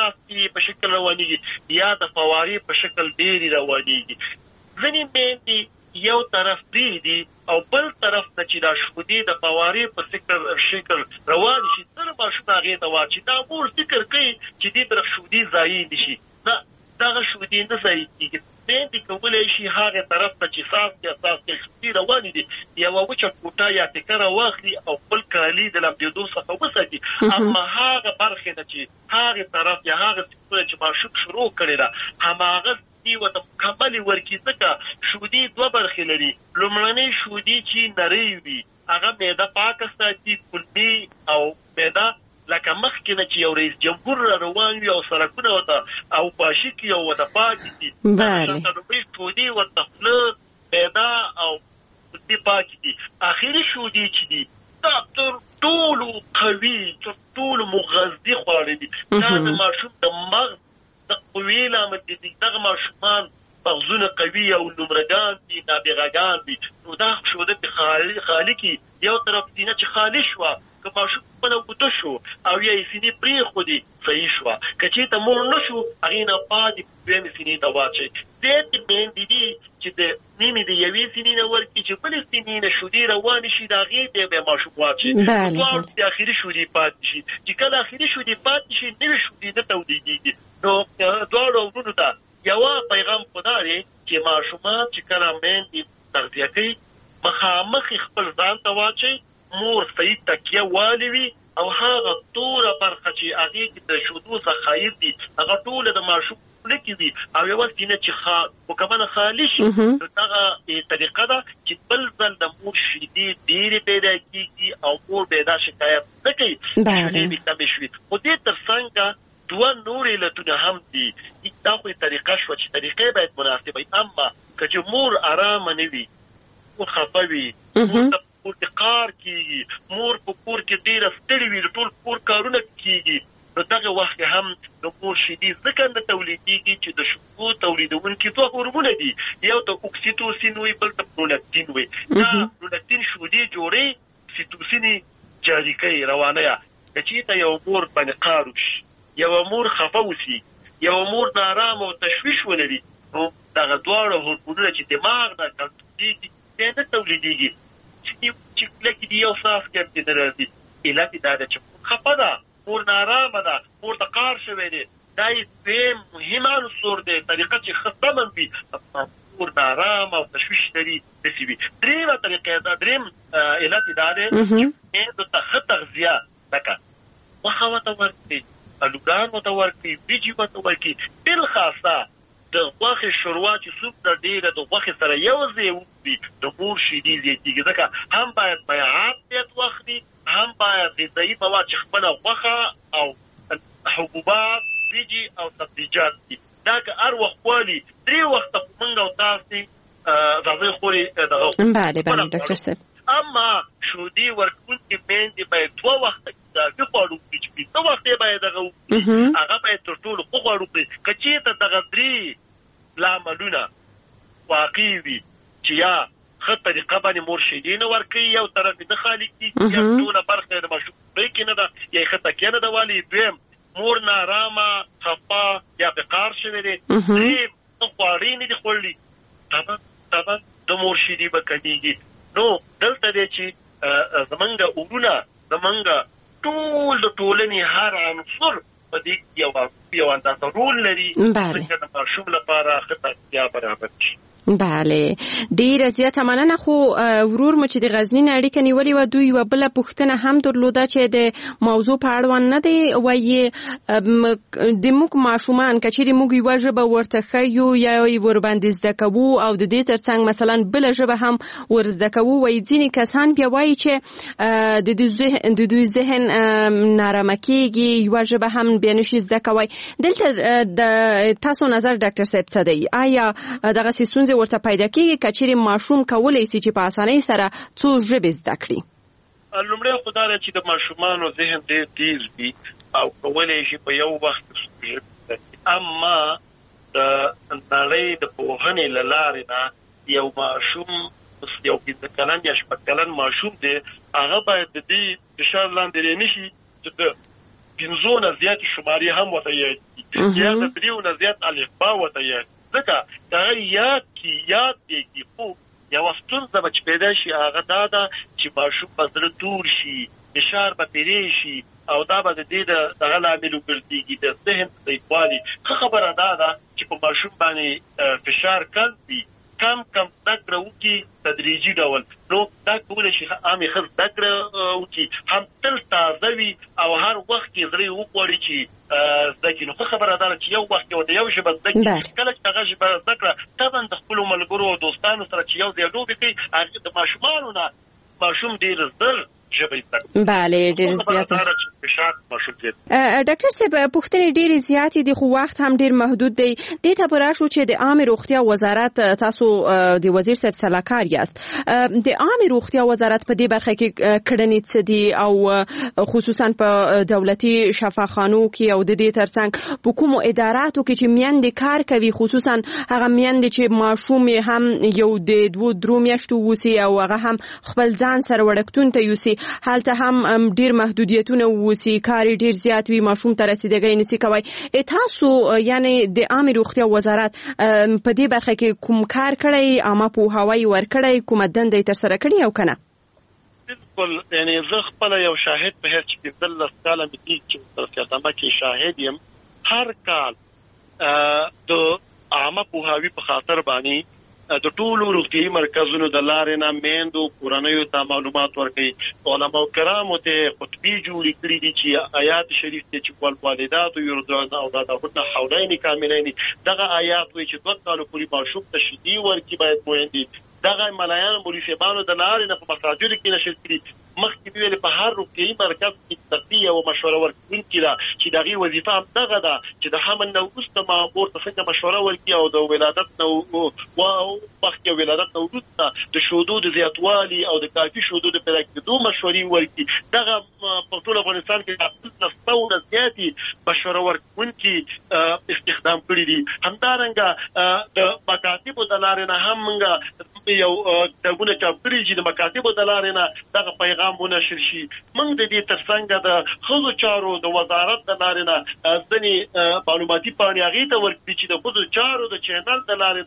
کې په شکل روانېږي یا د فوارې په شکل ډېرې روانېږي ځینې میندې یو طرف دي او بل طرف نه چې دا شودي د فوارې په شکل روان شي تر ماشوم هغې ته واچي دا مور فکر کوي چې دې طرف شودي ضایع نشي دغه شودي نه ضایع کېږي میندې کولی شي هغه طرف ته چې صاف شودي روانې دي یوه وچه کوټه یا ټکره واخلي او خپل کالي د لمدېدو څخه وساتي اما هغه برخې نه چې هغې طرف یا هغه څه چې ماشوم شروع کړې ده هماغه دي ورته مکملې ورکړي ځکه شودي 2 برخې لري لومړنۍ شودي چې نرۍ وي هغه معده پاکه ساتي کلبي او معده لکه مخکې نه چې یو رئیس جمهور را روان وي او سړکونه ورته او پاشي کې او ورته پاکې دي لومړۍ شودي ورته خوله معده او کلبي پاکې دي اخري شودي چې دي دا تر ټولو قوي تر ټولو مغذي خواړه دي دا د ماشوم د مغز د قوې لامل دي دغه ماشومان مغزونه قوي او نمرګان دي نابغه‌ګان دي نو دا شوده خالقي یو طرف دي نه چې خالي شوه که ماشوم خپله اوږده شو او یا یې سینې پرېښودې صحیح شوه که چېرته مور نه شو هغې نه پاتې دویمې سینې ته واچوئ ډېرې میندې دي چې د نیمې د یوې سینې نه ورکړي چې بلې سینې نه شودې روانې شي د هغې ته بیا ماشوم واچوي دواړو د اخري شودې پاتې شي چې کله اخري شودې پاتې شي نوې شودې نه تولیدېږي نو دواړو ورونو ته یوه پیغام خو دا دی چې ماشومان چې کله میندې تغذیه کوي مخامخ خپل ځان ته واچوي مور صحیح تکیه والوي او هغه ټوله برخه چې هغې کې د شودو ذخایر دي هغه ټوله د ماشوم خوله کې وي او یوه سینه چې مکمله خالي شي دغه طریقه ده چې بل ځل د مور شیدې ډېرې پیدا کېږي او مور بیا دا شکایت نه کوي شیدې مې کمې شوي خو دې تر څنګه 2 نور علتونه هم دي دا خو طریقه شوه چې طریقې باید مناسبه وي اما که چې مور ارامه نه وي مور خفه وي مور کور کې کار کېږي مور په کور کې ډېره ستړې وي د ټول کور کارونه کېږي نو دغه وخت هم د مور شیدې ځکه نه تولیدېږي چې د شیدو تولیدونکي دوه هورمونه دي، یو ته اوکسیټوسین وي بل ته پرولاکتین وي. دا پرولاکتین شیدې جوړي، اوکسیټوسین جاری کوي روانه. چې ته یو مور باندې قار وشي، یو مور خفه وشي، یو مور نارام او تشویش ولري، نو دغه دواړه هورمونونه چې دماغ نه کنټرولېږي نه تولیدېږي، چې لکه دی یو ساس کې د راځي علت دا ده چې خفه ده، مور نارامه ده، مور ته قار شوی دی. دا یې مهم عنصر دی، طریقه چې ختمن وي مور نارامه او تشویش لري داسې وي. درېیمه طریقه دا درېیم علت دا دی چې د ښه تغذیه لکه غوښه ورته ورکړي، الوګان ورته ورکړي، وریجې ورته ورکړي، بالخاصه د غوښې شوروا چې څومره ډېره د غوښې سره یو ځای وخوري د مور شیدې زیاتېږي. ځکه هم باید مایعات زیات واخلي، هم باید غذایي مواد چې خپله غوښه او حبوبات، وریجې او سبزیجات دي، دا که هر وخت والي 3 وخته خو موږ او تاسې غذای خوري دغه. بله ډاکټر صاحب. اما شیدې ورکوونکې میندې باید 2 وخته اضافي خواړه وکړي، چې 5 وخته باید دغه وکړي، هغه باید تر ټولو ښه خواړه وکړي. که چېرته دغه 3 لاملونه واقع وي چې یا ښه طریقه باندې مور شیدې نه ورکوي، یو طرف یې نه خالي کېږي، یا ټوله برخه یې د ماشوم خولۍ کې نه ده، یا یې ښه تکیه نه ده والي، دویم مور نارامه خفه یا په قار شوې دی، درېیم ښه خواړې نه دي خوړلي، طبعا د مور شیدې به کمېږي. نو دلته دی چې زمونږ ورونه، زمونږ ټول د ټولنې هر عنصر په دې یو اندازه رول لري چې د ماشوم لپاره ښه تغذیه برابر شي. بله ډیره زیاته مننه. خو ورور مو چې د غزنی نه اړیکه نیولې و، دوی یوه بله پوښتنه هم درلوده چې د موضوع په اړوند نه دی، وایي د موږ ماشومان که چیرې موږ یوه ژبه ورته ښیو یا یې ورباندې زده کوو او د دې ترڅنګ مثلا بله ژبه هم ور زده کوو، وایي ځینې کسان بیا وایي چې د دوی ذهن نارامه کېږي، یوه ژبه هم بیا نشي زده کوی. دلته د تاسو نظر ډاکټر صاحب څه دی؟ آیا دغسې ستونزې ورته پیدا کېږي که چیرې ماشوم کولی شي چې په اسانۍ سره څو ژبې زده کړي؟ لومړی خو دا ده چې د ماشومانو ذهن ډېر تیز وي او کولی شي په یو وخت ژبې زده کړي. اما د نړۍ د پوهنې له لارې نه یو ماشوم، یو 15 کلن یا 16 کلن ماشوم دی، هغه باید د دې فشار لاندې نه شي چې د 5 نه زیاتې شمارې هم ورته یاد کړي، یا د 3 نه زیات الفبا ورته یاد کړي. ځکه هغه یاد دی، خو یوه ستونزه به چې پیدا شي هغه دا ده چې ماشوم به زړه تور شي، فشار به پرې شي، او دا به د دې دغه لامل وګرځېږي د ذهن ضعیفوالي. ښه خبره دا ده چې په ماشوم باندې فشار کم وي، کم زده کړه وکړي تدریجي ډول. نو دا کولی شي عامې ښه زده کړه وکړي، هم تل تازه وي او هر وخت کې زړه یې وغواړي چې زده کړي. نو ښه خبره دا ده چې یو وخت کې ورته یو ژبه زده کړي، کله چې هغه ژبه زده کړه طبعا د خپلو ملګرو او دوستانو سره چې یو ځای لوبې کوي، هغې د ماشومانو نه ماشوم ډېر زر ژبه زده کړي. بله ډېر زیاته. ډاکټر صاحب پوښتنې ډېرې زیاتې دي خو وخت هم ډېر محدود دی. دې ته به راشو چې د عامې روغتیا وزارت، تاسو د وزیر صاحب سلاکار یاست، د عامې روغتیا وزارت په دې برخه کې کړنې څه دي او خصوصا په دولتي شفاخانو کې او د دې ترڅنګ په کومو اداراتو کې چې میندې کار کوي، خصوصا هغه میندې چې ماشوم هم یو د 2-3 میاشتو ووسي او هغه هم خپل ځان سره وړکتون ته یوسي، هلته هم ډېر محدودیتونه ووسي، کار ډېر زیات وي، ماشوم ته رسیدګۍ نشي کوی. تاسو یعنی د عامې روغتیا وزارت په دې برخه کې کوم کار کړی، عامه پوهاوی ورکړی، کومه دنده یې ترسره کړې او که نه؟ بالکل، یعنی زه خپله یو شاهد په حیث چې 15 کاله مې کېږي چې سیاسامه کې شاهد یم، هر کال د عامه پوهاوي په خاطر باندې د ټولو روغتیايي مرکزونو د لارې نه میندو کورنیو ته معلومات ورکوي. علماء کرامو ته خطبې جوړې کړي دي چې آیات شریف ته چې والوالداتو یرضعن اولادهن حولین کاملین، دغه آیات وایي چې 2 کالو پورې ماشوم ته شیدې ورکړي باید میندې. دغه ملایان مولویانو د لارې نه په مساجد کې نشر کړي مخکې ویل په هر روغتیایي مرکز کې تغذیه او مشوره ورکوونکي ده چې دغه وظیفه هم دغه ده چې د حمل نه وروسته مامور ته څنګه مشوره ورکړي او د ولادت نه مخکې ولادت نه وروسته د شودو د زیاتوالي او د کافي شودو د پیدا کېدو مشورې ورکړي دغه په ټول افغانستان کې د 100 زیاتې مشوره ورکوونکي استخدام کړي دي. همدارنګه د مکاتبو د لارې نه هم موږ یو کتابونه چاپ کړي چې د مکاتبو د لارې نه دغه پیغام ونشر شي. موږ د دې ترڅنګ د ښځو چارو د وزارت د لارې نه ځینې معلوماتي پاڼې هغې ته ورکړي چې د ښځو چارو د چینل د لارې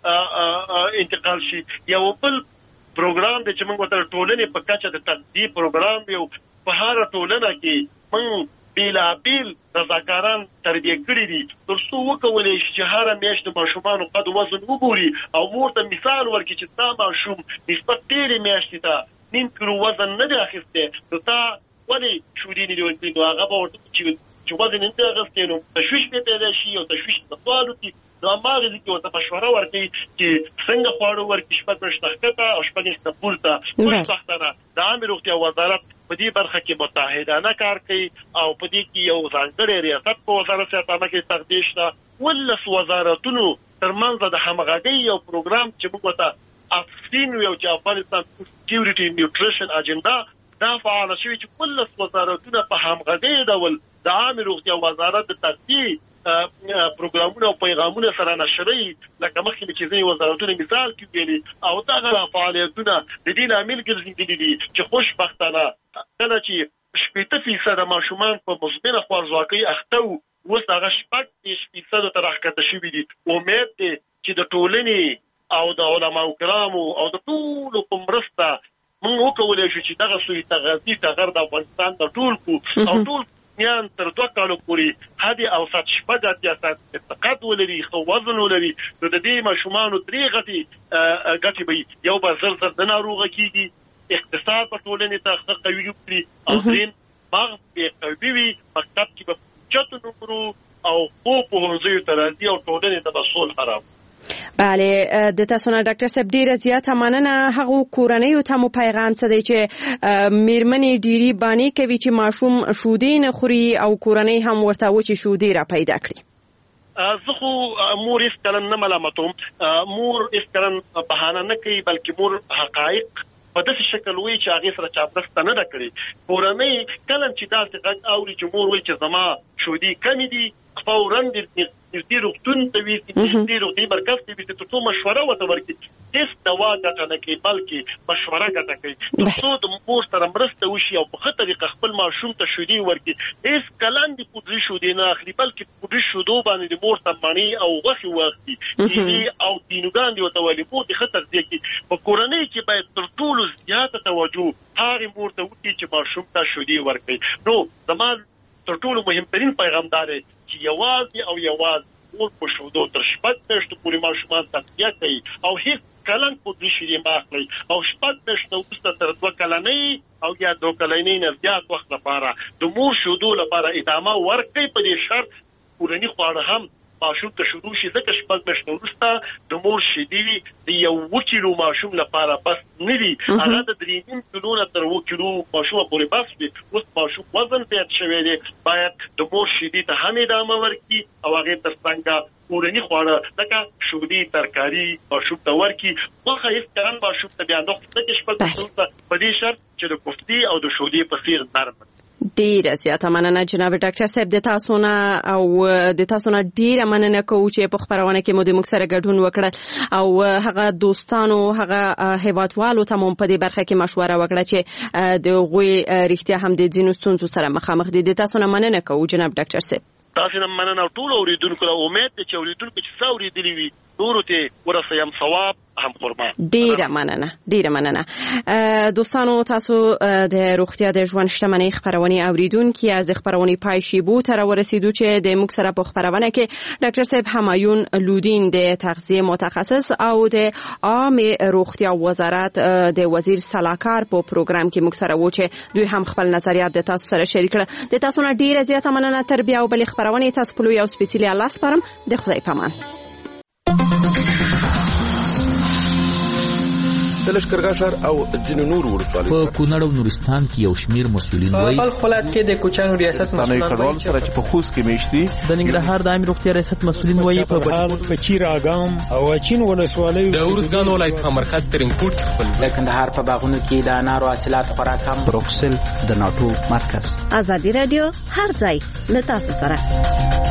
نه انتقال شي. یو بل پروګرام دی چې موږ ورته ټولنې په کچه د تغذیې پروګرام یو په هره ټولنه کې موږ بیلابیل رضاکاران تربیه کړي دي تر څو وکولای شي چې هر میاشت د ماشومانو قد وزن وګوري او مور ته مثال ورکړي چې تا ماشوم نسبت تیرې میاشتې ته 9 کیلو وزن نه دی اخیستی نو تا ولې شودې نه دي ورکړي نو هغه به ورته چې وزن نه دی اخیستی نو تشویش به پیدا شي او تشویش په سوال وکړي نو هماغه ځکه ورته مشوره ورکړي چې څنګه خواړه ورکړي شپږ میاشتې ښکته او شپږ میاشتې پورته خوشبختانه د عامې روغتیا وزارت په دې برخه کې متحدانه کار کوي او په دې کې یو ځانګړی ریاست په وزارت صحت کې تقدیر شته 12 وزارتونو ترمنځ د همغږۍ یو پروګرام چې موږ ته افسین یو چې افغانستان سکیورټي نیوټریشن اجنډا دا فعال شوی چې 12 وزارتونه په همغږۍ ډول د عامې روغتیا وزارت د تغذیې پروګرامونه او پیغامونه سره نشري لکه مخکې چې ځینې وزارتونه مثال کې ویلي او دغه فعالیتونه د دې لامل ګرځېدلي دي چې خوشبختانه کله چې 80% ماشومان په مثبته خوارځواکۍ اخته وو اوس هغه 60% ته راښکته شوي دي. امید دی چې د ټولنې او د علماو کرامو او د ټولو په مرسته موږ وکولی شو چې دغه سوی تغذیې ټغر د افغانستان ته ټول کړو او ټول میان تر 2 کالو پورې هدي او سات شپږ اتیا سات اعتقاد ولري خو وزن ولري نو د دې ماشومانو درې غټي به یو به زر د ناروغه کیږي اقتصاد په ټولنې ته ښه قوي کړي او درین مغز به قوي وي مکتب کې به چته نمبر او په هنځي ترازی او ټولنې ته بسول خراب. بله د تاسو نه ډاکټر صاحب ډیره زیاته مننه. هغه کورنۍ ته مو پیغام څه دی چې میرمنې ډيري بانی کوي چې ماشوم شودې نه خوري او کورنۍ هم ورته و چې شودې را پیدا کړي. زه خو مور هیڅ کله نه ملامتوم. مور هیڅ کله بهانه نه کوي بلکې مور حقایق په داسې شکل وایي چې هغې سره چاپلوسته نه ده کړې. کورنۍ کله چې داسې غږ اوري چې مور وایي چې زما شودې کمې دي فوراً د روغتون ته وي د روغتي مرکز ته وي تر څو مشوره ورته ورکړي. هیڅ دوا ګټه نه کوي بلکې مشوره ګټه کوي تر څو د مور سره مرسته وشي او په ښه طریقه خپل ماشوم ته شودې ورکړي. هیڅ کله د پودري شودې نه اخلي بلکې پودري شودو باندې د مور ته مڼې او غوښې واخلي کیلې او دینوګان دي ورته ولي مور د ښه تغذیه کوي. په کورنۍ کې باید تر ټولو زیاته توجه هغې مور ته وکړي چې ماشوم ته شودې ورکړي. نو زما تر ټولو مهمترین پیغام دا دی چې یوازې او یوازې مور په شودو تر 6 میاشتو پورې ماشومان تغذیه کوي او هیڅ کلن پودري شیدې مه اخلئ او 6 میاشتو وروسته تر 2 کلنۍ او یا 2 کلنۍ نه زیات وخت لپاره د مور شودو لپاره ادامه ورکړئ په دې شرط کورني خواړه هم ماشوم ته شروع شي ځکه 6 میاشتو وروسته د مور شیدې د 1 کیلو ماشوم لپاره بس نه دي. هغه د 3.5 کیلو نه تر 1 کیلو ماشوم پورې بس وي. اوس ماشوم وزن زیات شوی دی باید د مور شیدې ته هم ادامه ورکړي او هغې تر څنګه کورني خواړه لکه شودې ترکاري ماشوم ته ورکړي. غوښه هېڅ کله ماشوم ته بیا نه ځکه 6 میاشتو وروسته په دې شرط چې د کوفتې او د شودې په څیر نرم. ډیره زیاته مننه جناب ډاکټر صاحب د تاسو نه او د تاسو نه ډیره مننه کوم چې په خبرونه کې مو د موږ سره ګډون وکړ او هغه دوستانو هغه هیوادوالو ته مو په دې برخه کې مشوره وکړه چې د غوي رښتیا هم د ځینو ستونزو سره مخامخ دي. د تاسو نه مننه کوم جناب ډاکټر صاحب. تاسو نه مننه ټول اوریدونکو له امید چې اوریدونکو چې څو اوریدلی وي نورو ته ورسیم ثواب هم قربان. ډیره مننه. دوستانو تاسو د روغتیا د ژوند شتمنۍ خبرونه اوریدونکو از خبرونه پای شیبو تر ورسیدو چې د موږ سره په خبرونه کې ډاکټر صاحب همایون لودین د تغذیه متخصص او د عامه روغتیا وزارت د وزیر صلاحکار په پروګرام کې موږ سره و چې دوی هم خپل نظریات د تاسو سره شریک کړل. د تاسو نه ډیره زیاته مننه. تر بیا او بل خبرونه تاسو په یو سپیشلی الله سپارم. د خدای پامان. د لشکرګاه ښار او ځینو نورو ولسوالیو په کونړ او نورستان کې یو شمیر مسؤلین وایي په ولایت کې د کوچانو ریاست مسؤلین وایي چې په خوست کې میشتي د ننګرهار د عامه روغتیا ریاست مسؤلین وایي په چیراګام او اچین ولسوالیو د ورزګان ولایت په مرکز ترینکوټ کې خپل د کندهار په باغونو کې د انارو حاصلات خوراک هم بروکسل د ناتو مرکز. ازادي رادیو هر ځای له تاسو سره.